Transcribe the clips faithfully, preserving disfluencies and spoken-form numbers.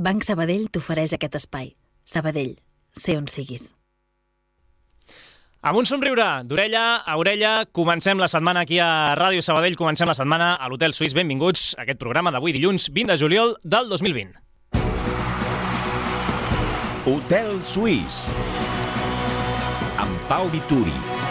Banc Sabadell t'ofereix aquest espai. Sabadell, sé on siguis. Amb un somriure d'orella a orella, comencem la setmana aquí a Ràdio Sabadell, comencem la setmana a l'Hotel Suís. Benvinguts a aquest programa d'avui dilluns vint de juliol del dos mil vint. Hotel Suís amb Pau Vituri.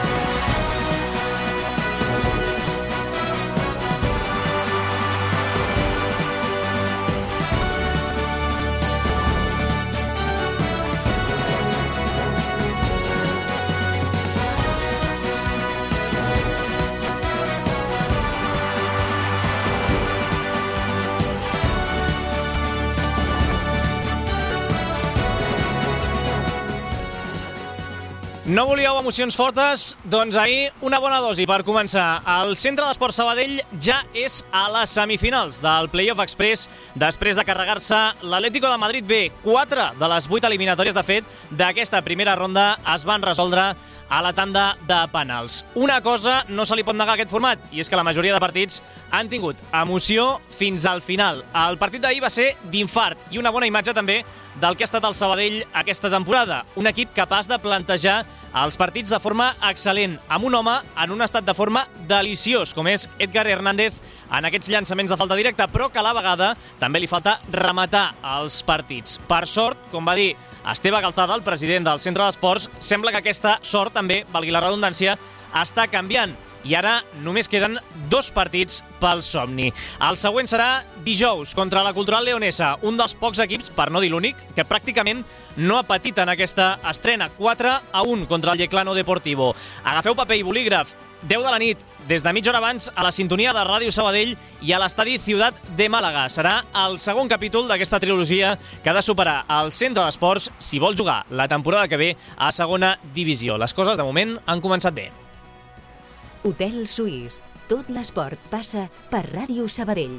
No volíeu emocions fortes? Doncs ahir una bona dosi per començar. El Centre d'Esports Sabadell ja és a les semifinals del Playoff Express després de carregar-se l'Atlético de Madrid B. Quatre de les vuit eliminatòries, de fet, d'aquesta primera ronda es van resoldre a la tanda de penals. Una cosa no se li pot negar a aquest format, i és que la majoria de partits han tingut emoció fins al final. El partit d'ahir va ser d'infart i una bona imatge també del que ha estat el Sabadell aquesta temporada. Un equip capaç de plantejar els partits de forma excel·lent, amb un home en un estat de forma deliciós, com és Edgar Hernández, en aquests llançaments de falta directa, però que a la vegada també li falta rematar els partits. Per sort, com va dir Esteve Calzada, el president del Centre d'Esports, sembla que aquesta sort també, valgui la redundància, està canviant. I ara només queden dos partits pel somni. El següent serà dijous contra la Cultural Leonesa, un dels pocs equips, per no dir l'únic, que pràcticament no ha patit en aquesta estrena. quatre a un contra el Yeclano Deportivo. Agafeu paper i bolígraf. deu de la nit, des de mitja hora abans, a la sintonia de Ràdio Sabadell i a l'estadi Ciutat de Màlaga. Serà el segon capítol d'aquesta trilogia que ha de superar el Centre d'Esports si vol jugar la temporada que ve a segona divisió. Les coses, de moment, han començat bé. Hotel Suís. Tot l'esport passa per Ràdio Sabadell.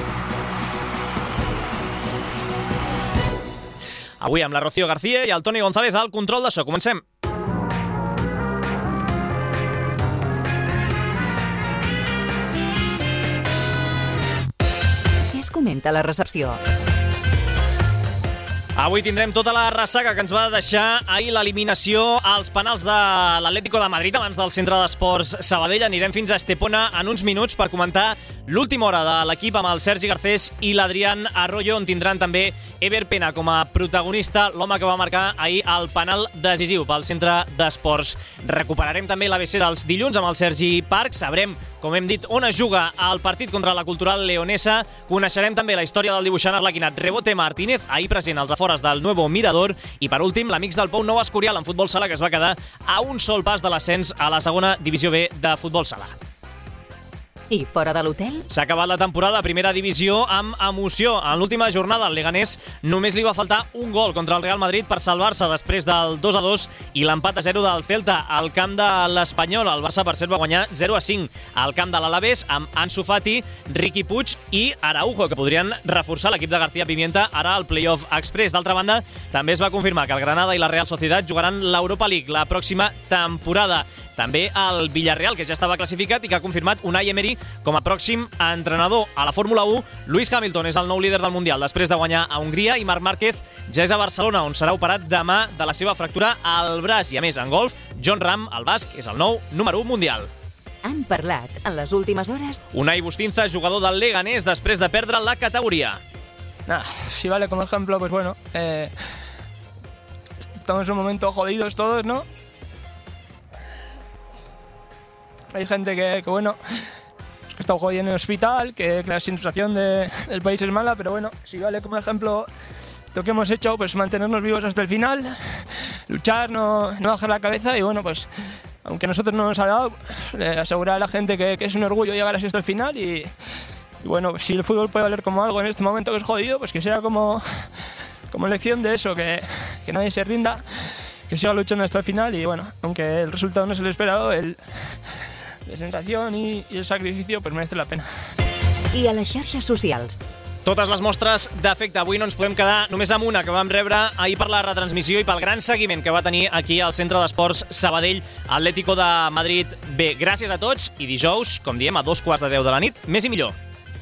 Avui amb la Rocío García i el Toni González al control de so. Comencem. Què es comenta a la recepció? Avui tindrem tota la ressaca que ens va deixar ahir l'eliminació als penals de l'Atlético de Madrid abans del Centre d'Esports Sabadell. Anirem fins a Estepona en uns minuts per comentar l'última hora de l'equip amb el Sergi Garcés i l'Adrián Arroyo, on tindran també Ever Pena com a protagonista, l'home que va marcar ahir el penal decisiu pel Centre d'Esports. Recuperarem també l'A B C dels dilluns amb el Sergi Parc. Sabrem, com hem dit, on es juga el partit contra la Cultural Leonesa. Coneixerem també la història del dibuixant arlequinat Rebote Martínez, ahir present als afores del Nuevo Mirador. I per últim, l'Amics del Pou Nou Escorial en futbol sala, que es va quedar a un sol pas de l'ascens a la segona divisió B de futbol sala. I fora de l'hotel? S'ha acabat la temporada a primera divisió amb emoció. En l'última jornada, al Leganés només li va faltar un gol contra el Real Madrid per salvar-se després del dos a dos i l'empat a zero del Celta al camp de l'Espanyol. El Barça, per cert, va guanyar zero a cinc al camp de l'Alavés amb Ansu Fati, Riqui Puig i Araujo, que podrien reforçar l'equip de García Pimienta ara al Playoff Express. D'altra banda, també es va confirmar que el Granada i la Real Sociedad jugaran l'Europa League la pròxima temporada. També el Villarreal, que ja estava classificat i que ha confirmat Unai Emery com a pròxim entrenador. A la Fórmula u, Lewis Hamilton és el nou líder del Mundial després de guanyar a Hongria i Marc Márquez ja és a Barcelona, on serà operat demà de la seva fractura al braç. I a més, en golf, Jon Rahm, el basc, és el nou número u mundial. Han parlat en les últimes hores? Unai Bustinza, jugador del Leganés, després de perdre la categoria. Nah, si vale como ejemplo, pues bueno, eh, estamos en un momento jodidos todos, ¿no? Hay gente que, que bueno, que está jodiendo en el hospital, que, que la situación de, del país es mala, pero bueno, si vale como ejemplo lo que hemos hecho, pues mantenernos vivos hasta el final, luchar, no, no bajar la cabeza y bueno, pues aunque a nosotros no nos ha dado, eh, asegurar a la gente que, que es un orgullo llegar así hasta el final y, y bueno, si el fútbol puede valer como algo en este momento que es jodido, pues que sea como, como lección de eso, que, que nadie se rinda, que siga luchando hasta el final y bueno, aunque el resultado no es el esperado, el... la sensació i, i el sacrifici pues merece la pena. I a les xarxes socials? Totes les mostres d'afecte. Avui no ens podem quedar només amb una que vam rebre ahir per la retransmissió i pel gran seguiment que va tenir aquí al Centre d'Esports Sabadell Atlético de Madrid B. Gràcies a tots i dijous, com diem, a dos quarts de deu de la nit, més i millor.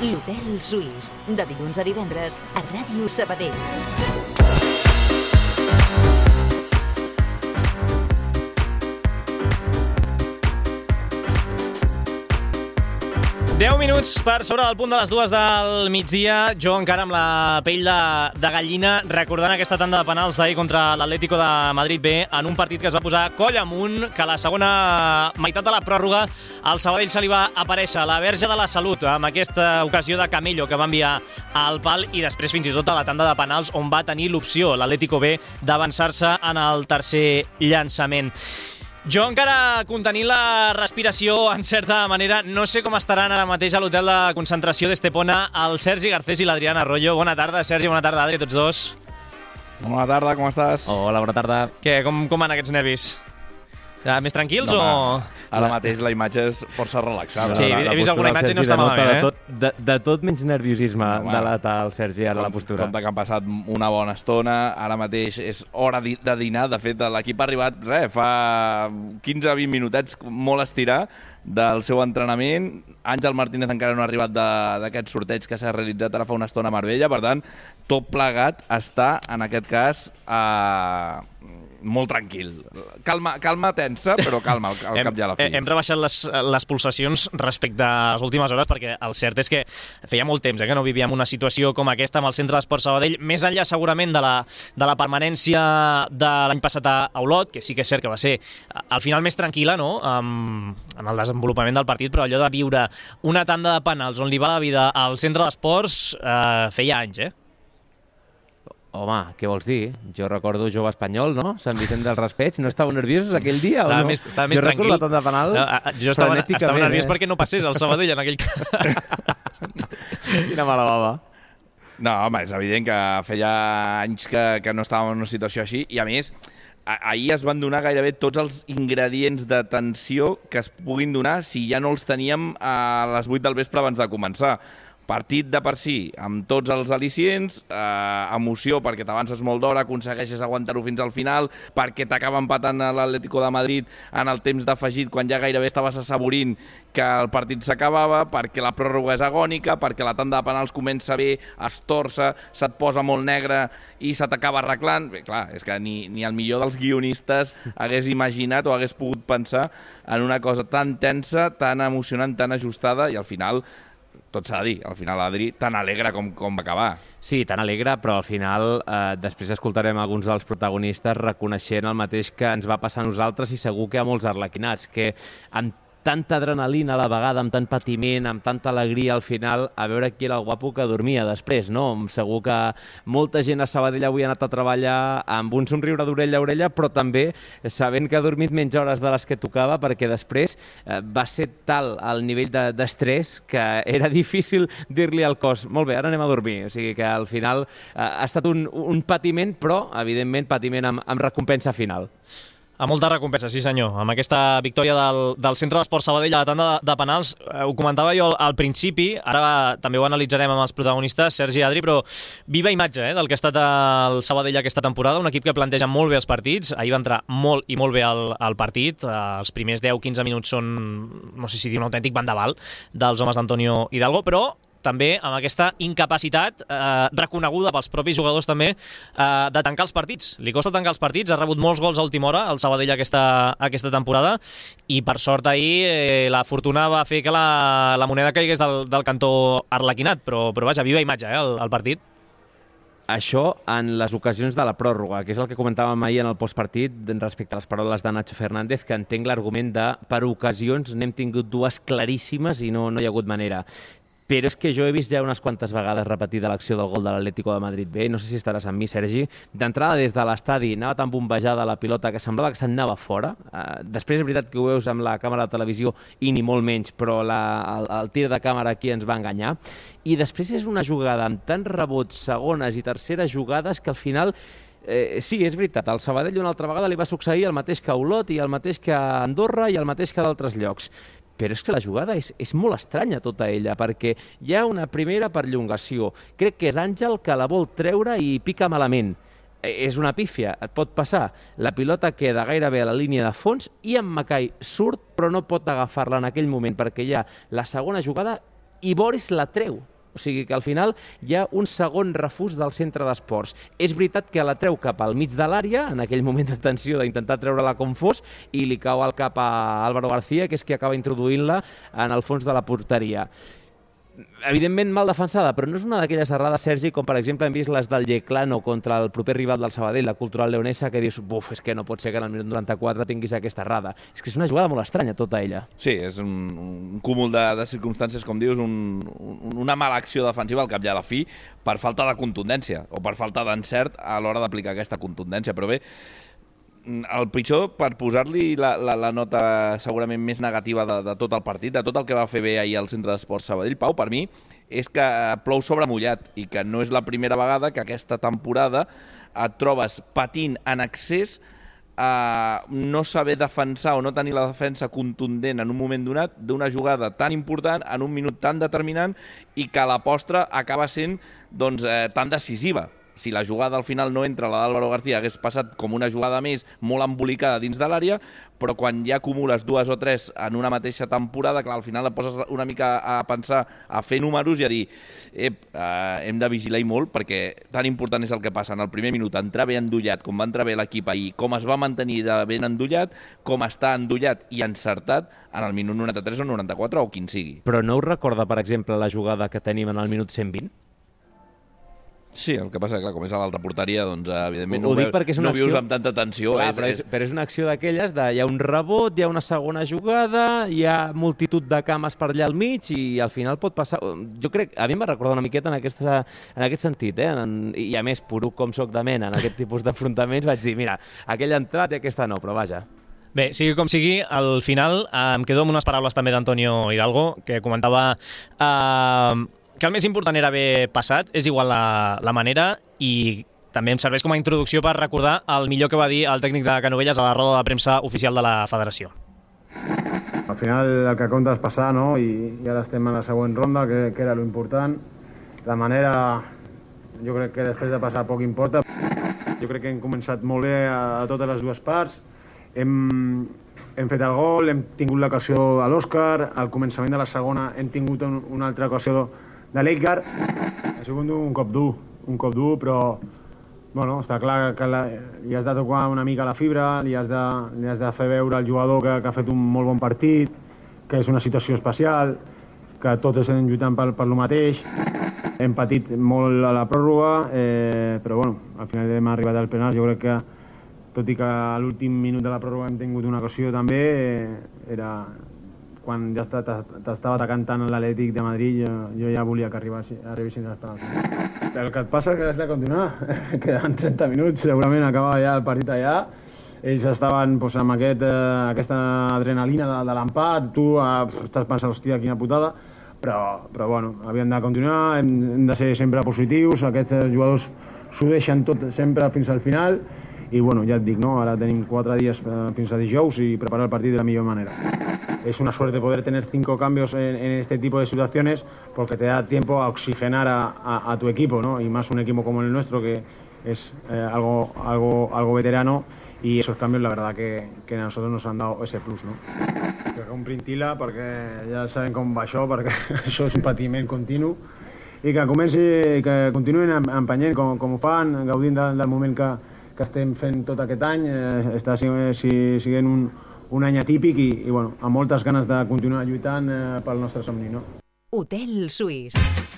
L'Hotel Suís, de dilluns a divendres a Ràdio Sabadell. deu minuts per sobre del punt de les dues del migdia. Jo encara amb la pell de, de gallina, recordant aquesta tanda de penals d'ahir contra l'Atlético de Madrid B, en un partit que es va posar coll amunt, que a la segona meitat de la pròrroga al Sabadell se li va aparèixer la Verge de la Salut amb aquesta ocasió de Camello que va enviar al pal, i després fins i tot a la tanda de penals on va tenir l'opció l'Atlético B d'avançar-se en el tercer llançament. Jo encara contenint la respiració, en certa manera, no sé com estaran ara mateix a l'hotel de concentració d'Estepona el Sergi Garcés i l'Adrián Arroyo. Bona tarda, Sergi, bona tarda, Adri, tots dos. Bona tarda, com estàs? Hola, bona tarda. Què, com, com van aquests nervis? Ja, més tranquils no, o...? Ara mateix la imatge és força relaxada. Sí, he vist alguna imatge i no està malament, eh? De tot, de, de tot menys nerviosisme no, delata el Sergi ara com, la postura. Compte que han passat una bona estona, ara mateix és hora de dinar. De fet, l'equip ha arribat, res, fa quinze a vint minutets molt estirar del seu entrenament. Àngel Martínez encara no ha arribat d'aquest sorteig que s'ha realitzat ara fa una estona a Marbella, per tant, tot plegat està, en aquest cas, a... molt tranquil. Calma, calma tensa, però calma al, al cap i a la fi. Hem rebaixat les, les pulsacions respecte a les últimes hores, perquè el cert és que feia molt temps eh, que no vivíem una situació com aquesta amb el Centre d'Esports Sabadell, més enllà segurament de la, de la permanència de l'any passat a Olot, que sí que és cert que va ser al final més tranquil·la, no?, um, en el desenvolupament del partit, però allò de viure una tanda de penals on li va la vida al Centre d'Esports uh, feia anys, eh? Home, què vols dir? Jo recordo jove espanyol, no? Sant Vicent del Raspeig. No estàveu nerviosos aquell dia estava o no? Més, estava més jo tranquil. recordo la tanda penal. No, jo estava, estava nerviós eh? perquè no passés el Sabadell en aquell cas. Quina mala bava. No, home, és evident que feia anys que, que no estàvem en una situació així, i a més, a, ahir es van donar gairebé tots els ingredients de tensió que es puguin donar si ja no els teníem a les vuit del vespre abans de començar. Partit de per si, amb tots els al·licients, eh, emoció perquè t'avances molt d'hora, aconsegueixes aguantar-ho fins al final, perquè t'acaba empatant l'Atlético de Madrid en el temps d'afegit quan ja gairebé estaves assaborint que el partit s'acabava, perquè la pròrroga és agònica, perquè la tanda de penals comença bé, es torça, se't posa molt negre i se t'acaba arreglant. Bé, clar, és que ni, ni el millor dels guionistes hagués imaginat o hagués pogut pensar en una cosa tan tensa, tan emocionant, tan ajustada, i al final... tot s'ha de dir, al final Adri, tan alegre com, com va acabar. Sí, tan alegre, però al final eh, després escoltarem alguns dels protagonistes reconeixent el mateix que ens va passar a nosaltres, i segur que a molts arlequinats, que amb tanta adrenalina a la vegada, amb tant patiment, amb tanta alegria al final, a veure qui era el guapo que dormia després, no? Segur que molta gent a Sabadell avui ha anat a treballar amb un somriure d'orella a orella, però també sabent que ha dormit menys hores de les que tocava, perquè després eh, va ser tal el nivell d'estrès de, que era difícil dir-li al cos, molt bé, ara anem a dormir. O sigui que al final eh, ha estat un, un patiment, però evidentment patiment amb, amb recompensa final. A molta recompensa, sí senyor. Amb aquesta victòria del, del Centre d'Esports Sabadell a la tanda de, de penals, eh, ho comentava jo al, al principi, ara també ho analitzarem amb els protagonistes, Sergi i Adri, però viva imatge eh, del que ha estat el Sabadell aquesta temporada, un equip que planteja molt bé els partits, ahir va entrar molt i molt bé al, al partit, eh, els primers deu quinze minuts són, no sé si dir un autèntic vendaval dels homes d'Antonio Hidalgo, però també amb aquesta incapacitat eh, reconeguda pels propis jugadors també eh, de tancar els partits. Li costa tancar els partits, ha rebut molts gols a última hora el Sabadell aquesta, aquesta temporada, i per sort ahir eh, la fortuna va fer que la, la moneda caigués del, del cantó arlequinat, però, però vaja, viva imatge eh, el, el partit. Això en les ocasions de la pròrroga, que és el que comentàvem ahir en el postpartit respecte a les paraules de Nacho Fernández, que entenc l'argument de per ocasions n'hem tingut dues claríssimes i no, no hi ha hagut manera. Però és que jo he vist ja unes quantes vegades repetida l'acció del gol de l'Atlético de Madrid B, no sé si estaràs amb mi, Sergi. D'entrada des de l'estadi anava tan bombejada la pilota que semblava que se'n anava fora. Uh, després és veritat que ho veus amb la càmera de televisió i ni molt menys, però la, el, el tir de càmera aquí ens va enganyar. I després és una jugada amb tants rebots, segones i terceres jugades, que al final... Eh, sí, és veritat, al Sabadell una altra vegada li va succeir el mateix que a Olot i el mateix que a Andorra i el mateix que a d'altres llocs. Però és que la jugada és, és molt estranya tota ella, perquè hi ha una primera perllongació. Crec que és Àngel que la vol treure i pica malament. És una pífia, et pot passar. La pilota queda gairebé a la línia de fons i en Macai surt, però no pot agafar-la en aquell moment, perquè hi ha la segona jugada i Boris la treu. O sigui que al final hi ha un segon refús del centre d'esports. És veritat que la treu cap al mig de l'àrea, en aquell moment de tensió d'intentar treure-la com fos, i li cau al cap a Álvaro García, que és qui acaba introduint-la en el fons de la porteria. Evidentment mal defensada, però no és una d'aquelles errades, Sergi, com per exemple hem vist les del Yeclano contra el proper rival del Sabadell, la Cultural Leonesa, que dius, buf, és que no pot ser que en el minut noranta-quatre tinguis aquesta errada. És que és una jugada molt estranya, tota ella. Sí, és un, un cúmul de, de circumstàncies, com dius, un, un, una mala acció defensiva al cap i a la fi per falta de contundència o per falta d'encert a l'hora d'aplicar aquesta contundència. Però bé, el pitjor, per posar-li la, la, la nota segurament més negativa de, de tot el partit, de tot el que va fer bé ahir al Centre d'Esports Sabadell, Pau, per mi, és que plou sobre mullat i que no és la primera vegada que aquesta temporada et trobes patint en excés a no saber defensar o no tenir la defensa contundent en un moment donat d'una jugada tan important, en un minut tan determinant, i que la postre acaba sent doncs, eh, tan decisiva. Si la jugada al final no entra, la d'Álvaro García hagués passat com una jugada més molt embolicada dins de l'àrea, però quan ja acumules dues o tres en una mateixa temporada, clar, al final et poses una mica a pensar, a fer números i a dir ep, eh, hem de vigilar molt, perquè tan important és el que passa en el primer minut, entrar bé endollat, com va entrar bé l'equip ahir, com es va mantenir de ben endollat, com està endollat i encertat en el minut noranta-tres o noranta-quatre o quin sigui. Però no us recorda, per exemple, la jugada que tenim en el minut cent vint? Sí, el que passa que, clar, com és a l'altra porteria, doncs, evidentment, Ho no, dic perquè és una no vius acció... amb tanta tensió. Clar, és, però, és, és... però és una acció d'aquelles de hi ha un rebot, hi ha una segona jugada, hi ha multitud de cames per allà al mig i al final pot passar... Jo crec, a mi em va recordar una miqueta en, aquesta, en aquest sentit, eh? En, i a més, poruc com soc de mena en aquest tipus d'enfrontaments, vaig dir, mira, aquella ha entrat i aquesta no, però vaja. Bé, sigui com sigui, al final eh, em quedo amb unes paraules també d'Antonio Hidalgo, que comentava... Eh, que el més important era haver passat, és igual la, la manera, i també em serveix com a introducció per recordar el millor que va dir el tècnic de Canovelles a la roda de premsa oficial de la federació. Al final el que compta és passar, no? I, i ara estem en la següent ronda, que, que era lo important. La manera, jo crec que després de passar poc importa. Jo crec que hem començat molt bé a, a totes les dues parts. Hem, hem fet el gol, hem tingut l'ocasió de l'Òscar, al començament de la segona hem tingut un, una altra ocasió de l'Edgar. Ha sigut un cop dur, un cop dur, però bueno, està clar que la, li has de tocar una mica la fibra, li has de, li has de fer veure al jugador que, que ha fet un molt bon partit, que és una situació especial, que tots estem lluitant per, per lo mateix. Hem patit molt a la pròrroga, eh, però bueno, al final hem arribat al penal. Jo crec que, tot i que a l'últim minut de la pròrroga hem tingut una ocasió també, eh, era... quan ja t'estava atacant tant l'Atlètic de Madrid, jo, jo ja volia que arribessin els penals. El que et passa és que has de continuar. Quedaven trenta minuts, segurament acabava ja el partit allà. Ells estaven pues, amb aquest, eh, aquesta adrenalina de, de l'empat, tu eh, estàs pensant, hòstia, quina putada, però, però bueno, havíem de continuar, hem, hem de ser sempre positius, aquests jugadors s'ho deixen tot sempre fins al final, i bueno, ja et dic, no? Ara tenim quatre dies eh, fins a dijous i preparar el partit de la millor manera. Es una suerte poder tener cinco cambios en, en este tipo de situaciones porque te da tiempo a oxigenar a, a, a tu equipo, ¿no? Y más un equipo como el nuestro que es eh, algo, algo, algo veterano, y esos cambios la verdad que, que a nosotros nos han dado ese plus, no? Que comprin tila perquè ja saben com va això, perquè això és un patiment continu, i que comenci, que continuïn empenyent com, com ho fan, gaudint de, del moment que, que estem fent tot aquest any, eh, està siguent un, un any atípic i, i bueno, amb moltes ganes de continuar lluitant eh, pel nostre somni, no? Hotel Suís.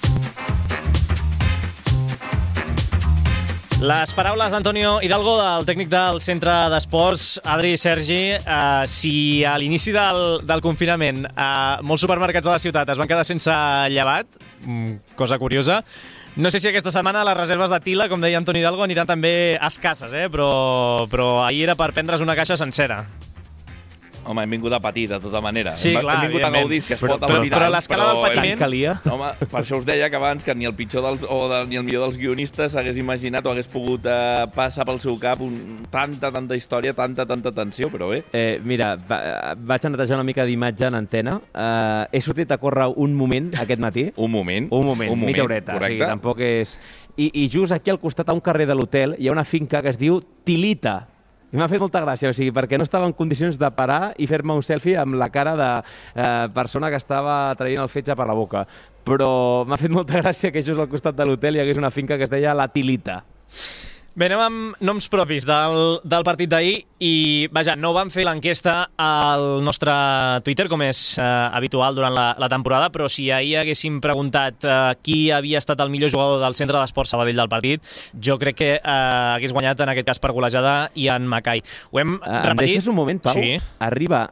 Les paraules d'Antonio Hidalgo, del tècnic del centre d'esports. Adri, Sergi, eh, si a l'inici del, del confinament eh, molts supermercats de la ciutat es van quedar sense llevat, cosa curiosa, no sé si aquesta setmana les reserves de Tila, com deia Antonio Hidalgo, aniran també escasses, eh? però, però ahir era per prendre's una caixa sencera. Home, hem vingut a patir, de tota manera. Sí, hem, clar, hem vingut a gaudir, si es però, pot però, evitar. però l'escala del patiment... Calia. Home, per això us deia que abans que ni el pitjor dels, o de, ni el millor dels guionistes hagués imaginat o hagués pogut eh, passar pel seu cap un, tanta, tanta història, tanta, tanta tensió, però bé. Eh, mira, va, vaig a netejar una mica d'imatge en antena. Eh, he sortit a córrer un moment aquest matí. Un moment. Un moment, un moment mitja horeta. Correcte. O sigui, tampoc és... I, I just aquí al costat, a un carrer de l'hotel, hi ha una finca que es diu Tilita. I m'ha fet molta gràcia, o sigui, perquè no estava en condicions de parar i fer-me un selfie amb la cara de eh, persona que estava traient el fetge per la boca. però m'ha fet molta gràcia que just al costat de l'hotel hi hagués una finca que es deia La Tilita. Bé, anem amb noms propis del, del partit d'ahir i, vaja, no vam fer l'enquesta al nostre Twitter, com és eh, habitual durant la, la temporada, però si ahir haguéssim preguntat eh, qui havia estat el millor jugador del Centre d'Esports Sabadell del partit, jo crec que eh, hagués guanyat en aquest cas per golejada Ian Mackay. Ho hem Uh, repetit. em deixes un moment, Pau? Sí. Arriba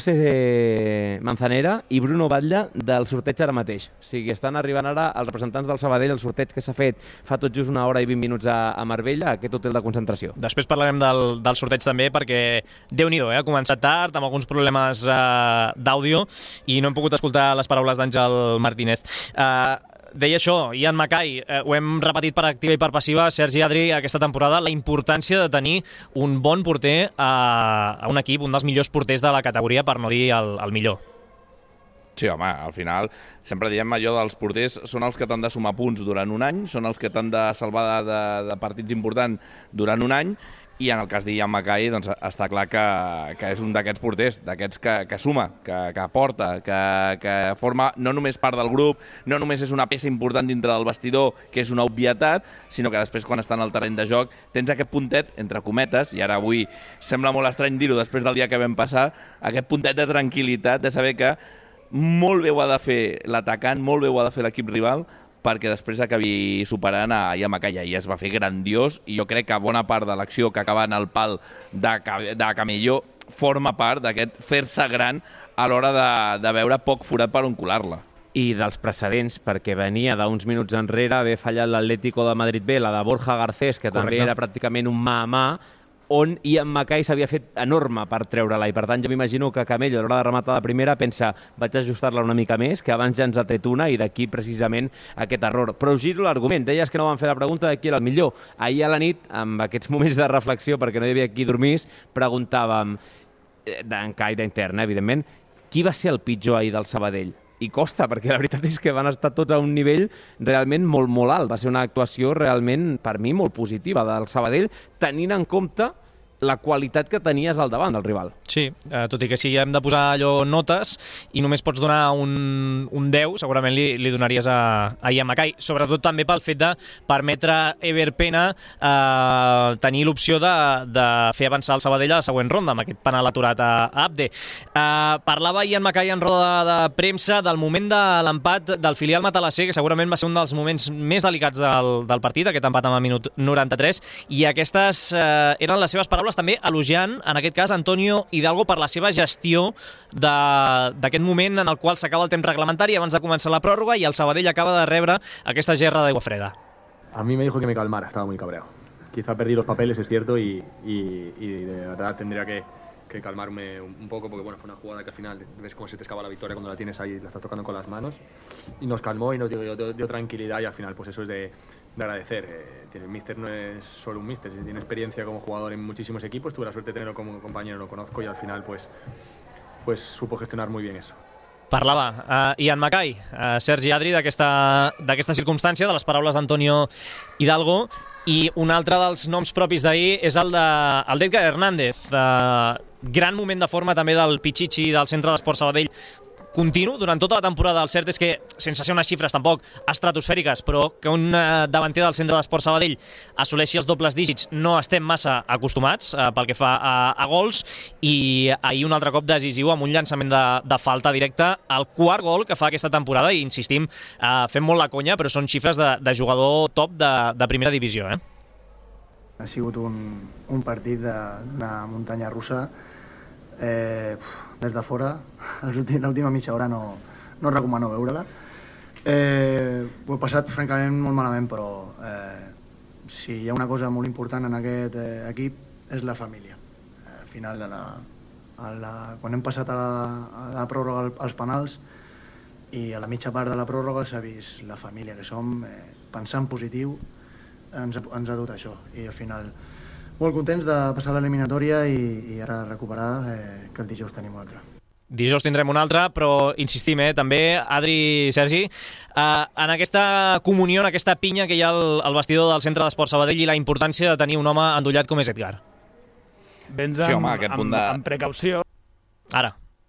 José Manzanera i Bruno Batlle del sorteig ara mateix. O sigui, estan arribant ara els representants del Sabadell, el sorteig que s'ha fet fa tot just una hora i vint minuts a, a Marbella, a aquest hotel de concentració. Després parlarem del, del sorteig també, perquè Déu-n'hi-do, eh? Ha començat tard, amb alguns problemes eh, d'àudio, i no hem pogut escoltar les paraules d'Àngel Martínez. Eh, Deia això, Ian Mackay, eh, ho hem repetit per activa i per passiva, Sergi Adri, aquesta temporada, la importància de tenir un bon porter a, a un equip, un dels millors porters de la categoria, per no dir el, el millor. Sí, home, al final sempre diem allò dels porters són els que t'han de sumar punts durant un any, són els que t'han de salvar de, de, de partits importants durant un any, i en el cas d'Ian Mackay doncs, està clar que, que és un d'aquests porters, d'aquests que, que suma, que, que aporta, que, que forma no només part del grup, no només és una peça important dintre del vestidor, que és una obvietat, sinó que després quan està en el terreny de joc tens aquest puntet, entre cometes, i ara avui sembla molt estrany dir-ho després del dia que vam passar, aquest puntet de tranquil·litat, de saber que molt bé ho ha de fer l'atacant, molt bé ho ha de fer l'equip rival, perquè després acabi superant a Ian Mackay. I es va fer grandiós, i jo crec que bona part de l'acció que acaba en el pal de, de Camello forma part d'aquest fer-se gran a l'hora de, de veure poc forat per on colar-la. I dels precedents, perquè venia d'uns minuts enrere haver fallat l'Atlético de Madrid B, la de Borja Garcés, que Correcte. també era pràcticament un mà a mà, on Ian Mackay s'havia fet enorme per treure-la, i per tant jo m'imagino que Camello a l'hora de rematar la primera pensa vaig ajustar-la una mica més, que abans ja ens ha tret una, i d'aquí precisament aquest error. Però us giro l'argument, deies que no van fer la pregunta de qui era el millor. Ahir a la nit, amb aquests moments de reflexió, perquè no hi havia qui dormís, preguntàvem, en caire interna, evidentment, qui va ser el pitjor ahir del Sabadell? I costa, perquè la veritat és que van estar tots a un nivell realment molt, molt alt. Va ser una actuació realment, per mi, molt positiva del Sabadell, tenint en compte la qualitat que tenies al davant del rival. Sí, eh, tot i que si hem de posar allò notes i només pots donar un, un deu, segurament li, li donaries a, a Ian Mackay, sobretot també pel fet de permetre Ever Pena eh, tenir l'opció de, de fer avançar el Sabadell a la següent ronda, amb aquest penal aturat a, a Abde. Eh, parlava Ian Mackay en roda de, de premsa del moment de l'empat del filial matalasser, que segurament va ser un dels moments més delicats del, del partit, aquest empat amb el minut noranta-tres, i aquestes eh, eren les seves paraules també elogiant, en aquest cas, Antonio Hidalgo per la seva gestió d'aquest moment en el qual s'acaba el temps reglamentari abans de començar la pròrroga i el Sabadell acaba de rebre aquesta gerra d'aigua freda. A mí me dijo que me calmara, estaba muy cabreado. Quizá perdí los papeles, es cierto, y, y, y de verdad tendría que, que calmarme un poco, porque bueno, fue una jugada que al final ves cómo se te escapa la victoria cuando la tienes ahí, la estás tocando con las manos, y nos calmó y nos dio, dio, dio tranquilidad, y al final pues eso es de, de agradecer. Eh, el míster no es solo un míster, tiene experiencia como jugador en muchísimos equipos, tuve la suerte de tenerlo como compañero, lo conozco, y al final pues, pues supo gestionar muy bien eso. Parlava uh, Ian Mackay, uh, Sergi Adri, d'aquesta circumstància, de les paraules d'Antonio Hidalgo, i un altre dels noms propis d'ahir és el d'Edgar Hernández. Uh, gran moment de forma també del Pichichi del Centre d'Esports Sabadell, continu durant tota la temporada. El cert és que, sense ser unes xifres tampoc estratosfèriques, però que un davanter del Centre d'Esports Sabadell assoleixi els dobles dígits no estem massa acostumats eh, pel que fa a, a gols, i ahir un altre cop decisiu amb un llançament de, de falta directa, el quart gol que fa aquesta temporada, i insistim, eh, fem molt la conya, però són xifres de, de jugador top de, de primera divisió. Eh? Ha sigut un, un partit de, de muntanya russa. Eh, des de fora, l'última mitja hora no, no recomano veure-la. Eh, ho he passat francament molt malament, però eh, si hi ha una cosa molt important en aquest eh, equip és la família. Al final, de la, a la, quan hem passat a la, a la pròrroga als penals i a la mitja part de la pròrroga s'ha vist la família que som, eh, pensar en positiu ens, ens ha dut això, i al final molt contents de passar l'eliminatòria i, i ara recuperar, eh, que el dijous tenim un altre. Dijous tindrem un altre, però insistim, eh, també, Adri, Sergi, eh, en aquesta comunió, en aquesta pinya que hi ha al, al vestidor del Centre d'Esports Sabadell, i la importància de tenir un home endollat com és Edgar. Vens amb, sí, home, aquest punt de... amb, amb precaució. Ara.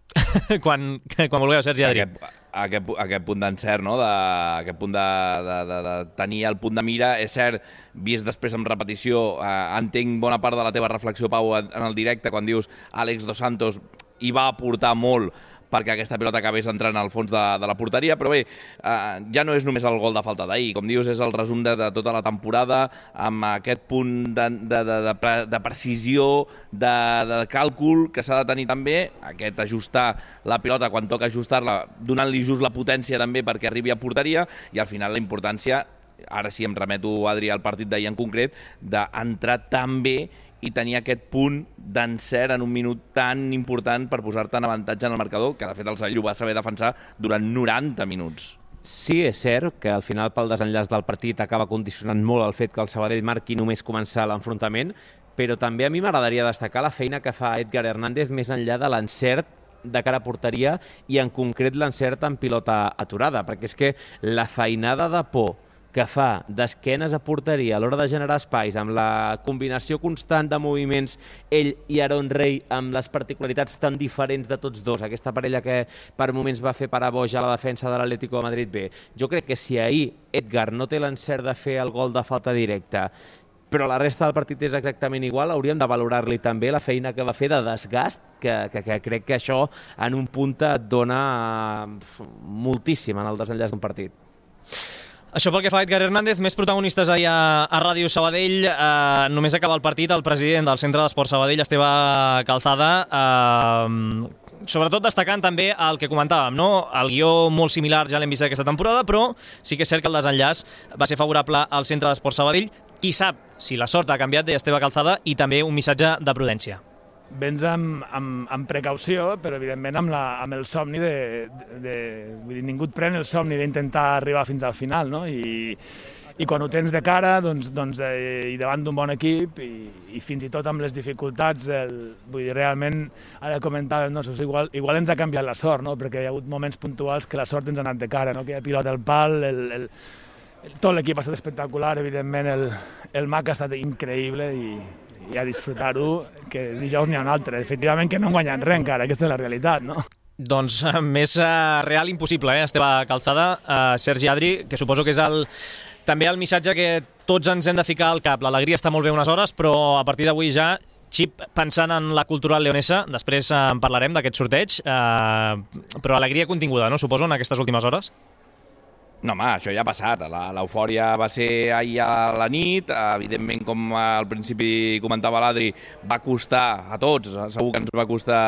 quan, quan vulgueu, Sergi Adri. Aquest, aquest, aquest punt d'encert, no? de, aquest punt de, de, de, de tenir el punt de mira, és cert, vist després en repetició, eh, entenc bona part de la teva reflexió, Pau, en, en el directe, quan dius Àlex Dos Santos hi va aportar molt perquè aquesta pilota acabés entrant al fons de, de la porteria, però bé, eh, ja no és només el gol de falta d'ahir, com dius, és el resum de, de tota la temporada, amb aquest punt de, de, de, de, pre, de precisió, de, de càlcul que s'ha de tenir també, aquest ajustar la pilota quan toca ajustar-la, donant-li just la potència també perquè arribi a porteria, i al final la importància, ara sí em remeto, Adri, al partit d'ahir en concret, d'entrar tan bé i tenir aquest punt d'encert en un minut tan important per posar-te en avantatge en el marcador, que de fet el Sabadell ho va saber defensar durant noranta minuts. Sí, és cert que al final pel desenllaç del partit acaba condicionant molt el fet que el Sabadell marqui només començar l'enfrontament, però també a mi m'agradaria destacar la feina que fa Edgar Hernández més enllà de l'encert de cara a porteria i en concret l'encert en pilota aturada, perquè és que la feinada de por que fa d'esquenes a porteria a l'hora de generar espais, amb la combinació constant de moviments, ell i Aaron Rey, amb les particularitats tan diferents de tots dos, aquesta parella que per moments va fer parar boja a la defensa de l'Atlético de Madrid B. Jo crec que si ahir Edgar no té l'encert de fer el gol de falta directa, però la resta del partit és exactament igual, hauríem de valorar-li també la feina que va fer de desgast, que, que, que crec que això en un punt et dona moltíssim en el desenllaç d'un partit. Això pel que fa a Edgar Hernández, més protagonistes ahir a, a Ràdio Sabadell. Eh, només acaba el partit el president del Centre d'Esport Sabadell, Esteve Calzada, eh, sobretot destacant també el que comentàvem, no? El guió molt similar ja l'hem vist aquesta temporada, però sí que és cert que el desenllaç va ser favorable al Centre d'Esport Sabadell. Qui sap si la sort ha canviat, deia Esteve Calzada, i també un missatge de prudència. Vens amb, amb, amb precaució, però evidentment amb, la, amb el somni de, de, de... Vull dir, ningú et pren el somni d'intentar arribar fins al final, no? I, i quan ho tens de cara, doncs, doncs, eh, i davant d'un bon equip, i, i fins i tot amb les dificultats, el, vull dir, realment, ara comentàvem, no, igual, igual ens ha canviat la sort, no? Perquè hi ha hagut moments puntuals que la sort ens ha anat de cara, no? Que hi ha pilota al pal, el, el, el, tot l'equip ha estat espectacular, evidentment el, el M A C ha estat increïble, i i a disfrutar-ho, que dijous n'hi ha un altre. Efectivament que no han guanyat res encara, aquesta és la realitat, no? Doncs més uh, real impossible, eh, Esteve Calzada, uh, Sergi Adri, que suposo que és el, també el missatge que tots ens hem de ficar al cap. L'alegria està molt bé unes hores, però a partir d'avui ja, xip pensant en la cultural leonesa, després uh, en parlarem d'aquest sorteig, uh, però alegria continguda, no? Suposo, en aquestes últimes hores? No, home, això ja ha passat. L'eufòria va ser ahir a la nit. Evidentment, com al principi comentava l'Adri, va costar a tots, segur que ens va costar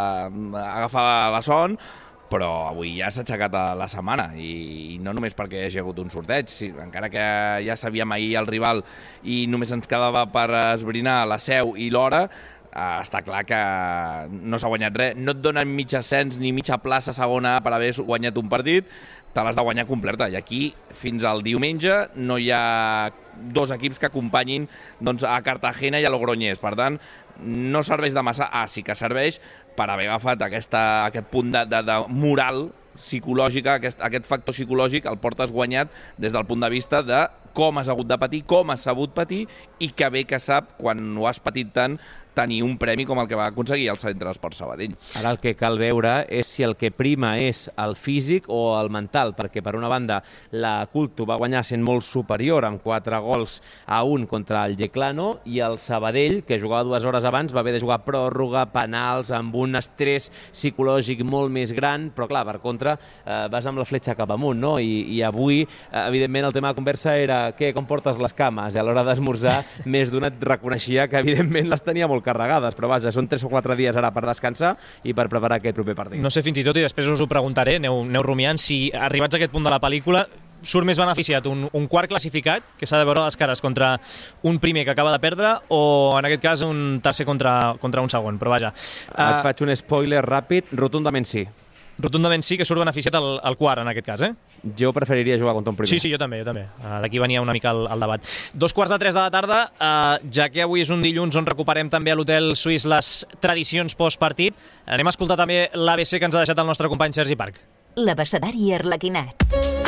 agafar la son, però avui ja s'ha aixecat la setmana, i no només perquè hi hagi hagut un sorteig, sí, encara que ja sabíem ahir el rival i només ens quedava per esbrinar la seu i l'hora, està clar que no s'ha guanyat res. No et donen mig ascens ni mitja plaça segona per haver guanyat un partit, te l'has de guanyar completa, i aquí fins al diumenge no hi ha dos equips que acompanyin doncs, a Cartagena i a Logroñés. Per tant, no serveix de massa. Ah, sí que serveix per haver agafat aquesta, aquest punt de, de, de moral psicològica, aquest, aquest factor psicològic el portes guanyat des del punt de vista de com has hagut de patir, com has sabut patir, i que bé que sap, quan ho has patit tant, tenir un premi com el que va aconseguir el Centre d'Esport Sabadell. Ara el que cal veure és si el que prima és el físic o el mental, perquè per una banda la Culto va guanyar sent molt superior amb quatre gols a un contra el Yeclano, i el Sabadell, que jugava dues hores abans, va haver de jugar pròrroga, penals, amb un estrès psicològic molt més gran, però clar, per contra, eh, vas amb la fletxa cap amunt, no? I, i avui, eh, evidentment, el tema de conversa era què, com portes les cames? I a l'hora d'esmorzar, més d'un et reconeixia que, evidentment, les tenia molt carregades, però vaja, són tres o quatre dies ara per descansar i per preparar aquest proper partit. No sé, fins i tot, i després us ho preguntaré, aneu, aneu rumiant, si arribats a aquest punt de la pel·lícula surt més beneficiat un, un quart classificat, que s'ha de veure les cares contra un primer que acaba de perdre, o en aquest cas un tercer contra, contra un segon, però vaja. Et uh, faig un spoiler ràpid, rotundament sí. Rotundament sí que surt beneficiat el, el quart, en aquest cas, eh? Jo preferiria jugar contra un primer. Sí, sí, jo també, jo també. Uh, D'aquí venia una mica el, el debat. Dos quarts de tres de la tarda, uh, ja que avui és un dilluns on recuperem també a l'Hotel Suís les tradicions postpartit, anem a escoltar també l'A B C que ens ha deixat el nostre company Sergi Parc. L'abecedari arlequinat.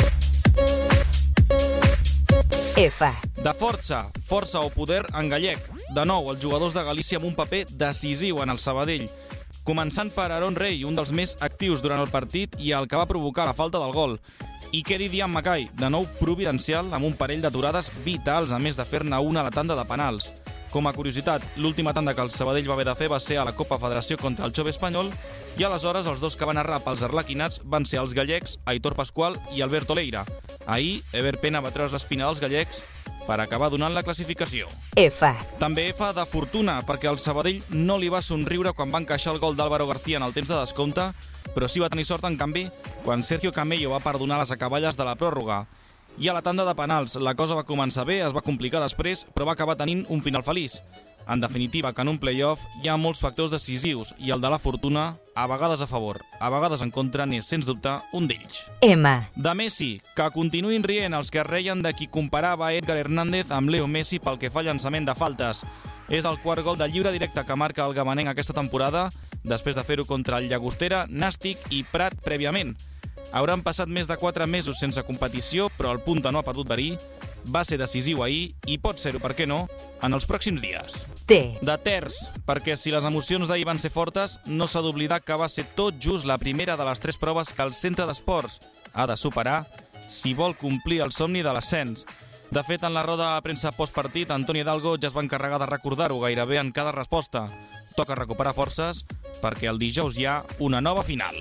F. De força, força o poder en gallec. De nou, els jugadors de Galícia amb un paper decisiu en el Sabadell. començant per Aaron Rey, un dels més actius durant el partit i el que va provocar la falta del gol. I què dir d'Ian Mackay, de nou providencial amb un parell d'aturades vitals, a més de fer-ne una a la tanda de penals. Com a curiositat, l'última tanda que el Sabadell va haver de fer va ser a la Copa Federació contra el Jove Espanyol i aleshores els dos que van errar pels arlequinats van ser els gallecs Aitor Pascual i Alberto Leira. Ahir, Ever Pena va treure l'espina dels gallecs per acabar donant la classificació. F. També F de fortuna, perquè el Sabadell no li va somriure quan va encaixar el gol d'Álvaro García en el temps de descompte, però sí va tenir sort, en canvi, quan Sergio Camello va perdonar les acaballes de la pròrroga. I a la tanda de penals, la cosa va començar bé, es va complicar després, però va acabar tenint un final feliç. En definitiva, que en un play-off hi ha molts factors decisius i el de la fortuna, a vegades a favor, a vegades en contra, n'és, sens dubte, un d'ells. M. De Messi, que continuïn rient els que reien de qui comparava Edgar Hernández amb Leo Messi pel que fa al llançament de faltes. És el quart gol de lliure directe que marca el gamanenc aquesta temporada, després de fer-ho contra el Llagostera, Nàstic i Prat prèviament. Hauran passat més de quatre mesos sense competició, però el Punta no ha perdut verí, va ser decisiu ahir i pot ser-ho, per què no, en els pròxims dies. T. De terç, perquè si les emocions d'ahir van ser fortes, no s'ha d'oblidar que va ser tot just la primera de les tres proves que el Centre d'Esports ha de superar si vol complir el somni de l'ascens. De fet, en la roda de premsa postpartit, Antoni Hidalgo ja es va encarregar de recordar-ho gairebé en cada resposta. Toca recuperar forces perquè el dijous hi ha una nova final.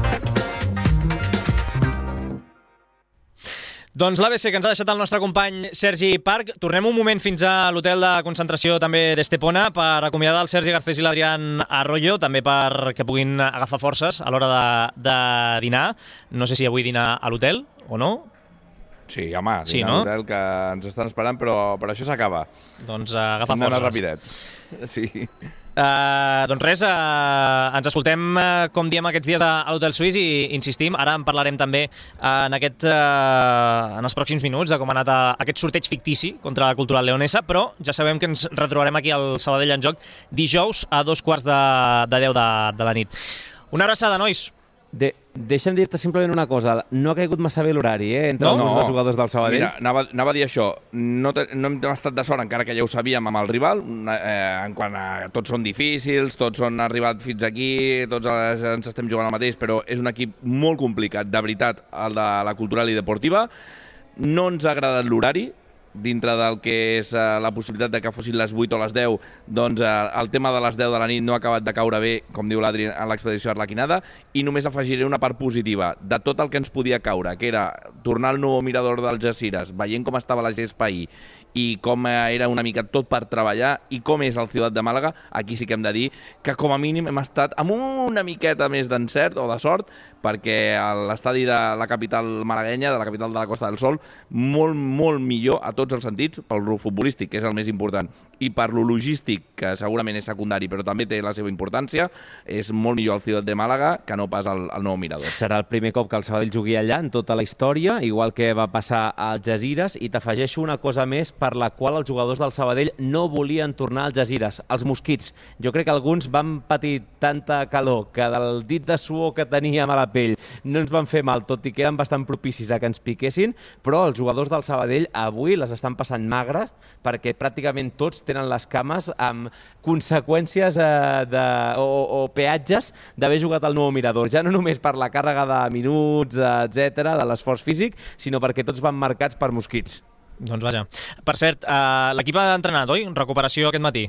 Doncs l'A B C que ens ha deixat el nostre company Sergi Parc. Tornem un moment fins a l'hotel de concentració també d'Estepona per acomiadar el Sergi Garcés i l'Adrián Arroyo, també perquè puguin agafar forces a l'hora de, de dinar. No sé si avui dinar a l'hotel o no. Sí, home, dinar sí, no? no? a l'hotel que ens estan esperant, però, però això s'acaba. Doncs uh, agafa Hem forces. rapidet. Sí. Uh, doncs res, uh, ens escoltem, uh, com diem aquests dies a, a l'Hotel Suís i insistim, ara en parlarem també uh, en, aquest, uh, en els pròxims minuts de com ha anat uh, aquest sorteig fictici contra la Cultural Leonesa, però ja sabem que ens retrobarem aquí al Sabadell en Joc dijous a dos quarts de, de deu de, de la nit. Una abraçada, nois! De, deixa'm dir-te simplement una cosa, no ha caigut massa bé l'horari, eh, entre no, alguns dels jugadors del Sabadell. Mira, anava, anava a dir això, no, te, no hem estat de sort, encara que ja ho sabíem amb el rival, eh, en quant a tots són difícils, tots han arribat fins aquí, tots ens estem jugant el mateix, però és un equip molt complicat, de veritat, el de la Cultural i Deportiva. No ens ha agradat l'horari, dintre del que és uh, la possibilitat de que fossin les vuit o les deu, doncs uh, el tema de les deu de la nit no ha acabat de caure bé, com diu l'Adri, en l'expedició arlequinada, i només afegiré una part positiva de tot el que ens podia caure, que era tornar al nou mirador d'Algesires, veient com estava la gespa ahir, i com era una mica tot per treballar, i com és el Ciutat de Màlaga. Aquí sí que hem de dir que com a mínim hem estat amb una miqueta més d'encert o de sort, perquè l'estadi de la capital malaguenya, de la capital de la Costa del Sol, molt, molt millor a tots els sentits, pel futbolístic, que és el més important, i per lo logístic, que segurament és secundari, però també té la seva importància, és molt millor el Ciutat de Màlaga que no pas el, el nou mirador. Serà el primer cop que el Sabadell jugui allà en tota la història, igual que va passar a Algesires, i t'afegeixo una cosa més per la qual els jugadors del Sabadell no volien tornar a Algesires, els mosquits. Jo crec que alguns van patir tanta calor que del dit de suor que teníem a la pell no ens van fer mal, tot i que eren bastant propicis a que ens piquessin, però els jugadors del Sabadell avui les estan passant magres perquè pràcticament tots tenen les cames amb conseqüències eh, de, o, o peatges d'haver jugat al nou mirador, ja no només per la càrrega de minuts, etcètera, de l'esforç físic, sinó perquè tots van marcats per mosquits. Doncs vaja. Per cert, eh, l'equip ha entrenat, oi? Recuperació aquest matí.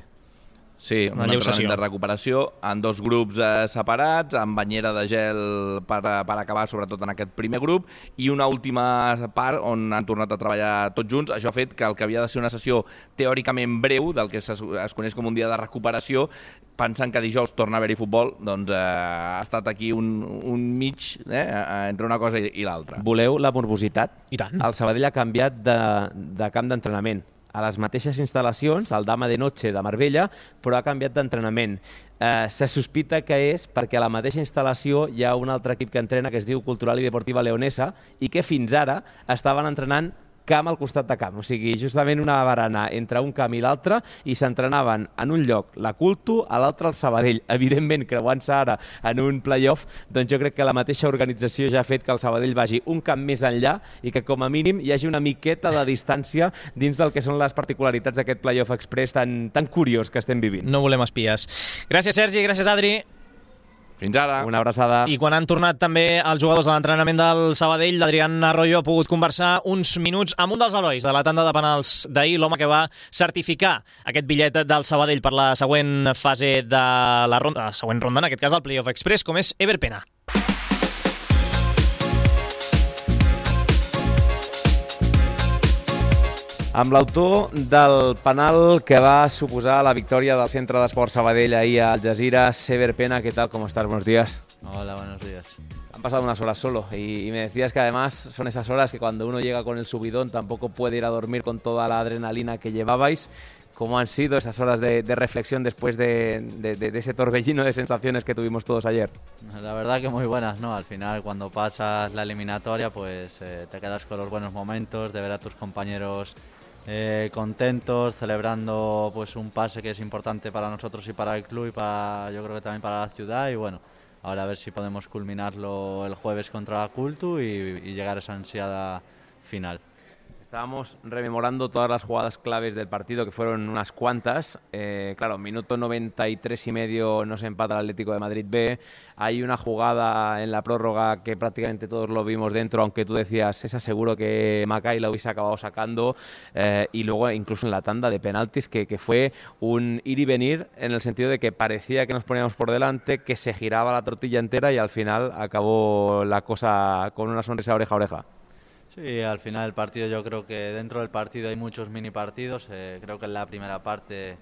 Sí, un entrenament de recuperació en dos grups eh, separats, amb banyera de gel per, per acabar, sobretot en aquest primer grup, i una última part on han tornat a treballar tots junts. Això ha fet que el que havia de ser una sessió teòricament breu, del que es, es coneix com un dia de recuperació, pensant que dijous torna a haver-hi futbol, doncs eh, ha estat aquí un, un mig eh, entre una cosa i, i l'altra. Voleu la morbositat? I tant. El Sabadell ha canviat de, de camp d'entrenament. A les mateixes instal·lacions, al Dama de Noche de Marbella, però ha canviat d'entrenament. Eh, se sospita que és perquè a la mateixa instal·lació hi ha un altre equip que entrena que es diu Cultural i Deportiva Leonesa i que fins ara estaven entrenant camp al costat de camp, o sigui, justament una barana entre un camp i l'altre, i s'entrenaven en un lloc la Cultu, a l'altre el Sabadell. Evidentment, creuant-se ara en un play-off, doncs jo crec que la mateixa organització ja ha fet que el Sabadell vagi un camp més enllà i que com a mínim hi hagi una miqueta de distància dins del que són les particularitats d'aquest play-off express tan, tan curiós que estem vivint. No volem espies. Gràcies, Sergi, gràcies, Adri. Fins ara. Una abraçada. I quan han tornat també els jugadors de l'entrenament del Sabadell, l'Adrián Arroyo ha pogut conversar uns minuts amb un dels herois de la tanda de penals d'ahir, l'home que va certificar aquest bitllet del Sabadell per la següent fase de la ronda, la següent ronda, en aquest cas del Playoff Express, com és Ever Pena. Amb l'autor del penal que va suposar la victòria del Centre d'Esport Sabadell ahí a Algeciras, Ever Pena, ¿qué tal? ¿Cómo estás? Buenos días. Hola, buenos días. Han pasado unas horas solo y, y me decías que además son esas horas que cuando uno llega con el subidón tampoco puede ir a dormir con toda la adrenalina que llevabais. ¿Cómo han sido esas horas de, de reflexión después de, de, de, de ese torbellino de sensaciones que tuvimos todos ayer? La verdad que muy buenas, ¿no? Al final, cuando pasas la eliminatoria, pues eh, te quedas con los buenos momentos, de ver a tus compañeros Eh, contentos, celebrando pues un pase que es importante para nosotros y para el club y para, yo creo que también para la ciudad, y bueno, ahora a ver si podemos culminarlo el jueves contra la Cultu y, y llegar a esa ansiada final. Estábamos rememorando todas las jugadas claves del partido, que fueron unas cuantas. Eh, claro, minuto noventa y tres y medio nos empata el Atlético de Madrid B. Hay una jugada en la prórroga que prácticamente todos lo vimos dentro, aunque tú decías, esa seguro que Macay la hubiese acabado sacando. Eh, y luego incluso en la tanda de penaltis, que, que fue un ir y venir, en el sentido de que parecía que nos poníamos por delante, que se giraba la tortilla entera y al final acabó la cosa con una sonrisa oreja a oreja. Sí, al final del partido yo creo que dentro del partido hay muchos mini partidos. Eh, creo que en la primera parte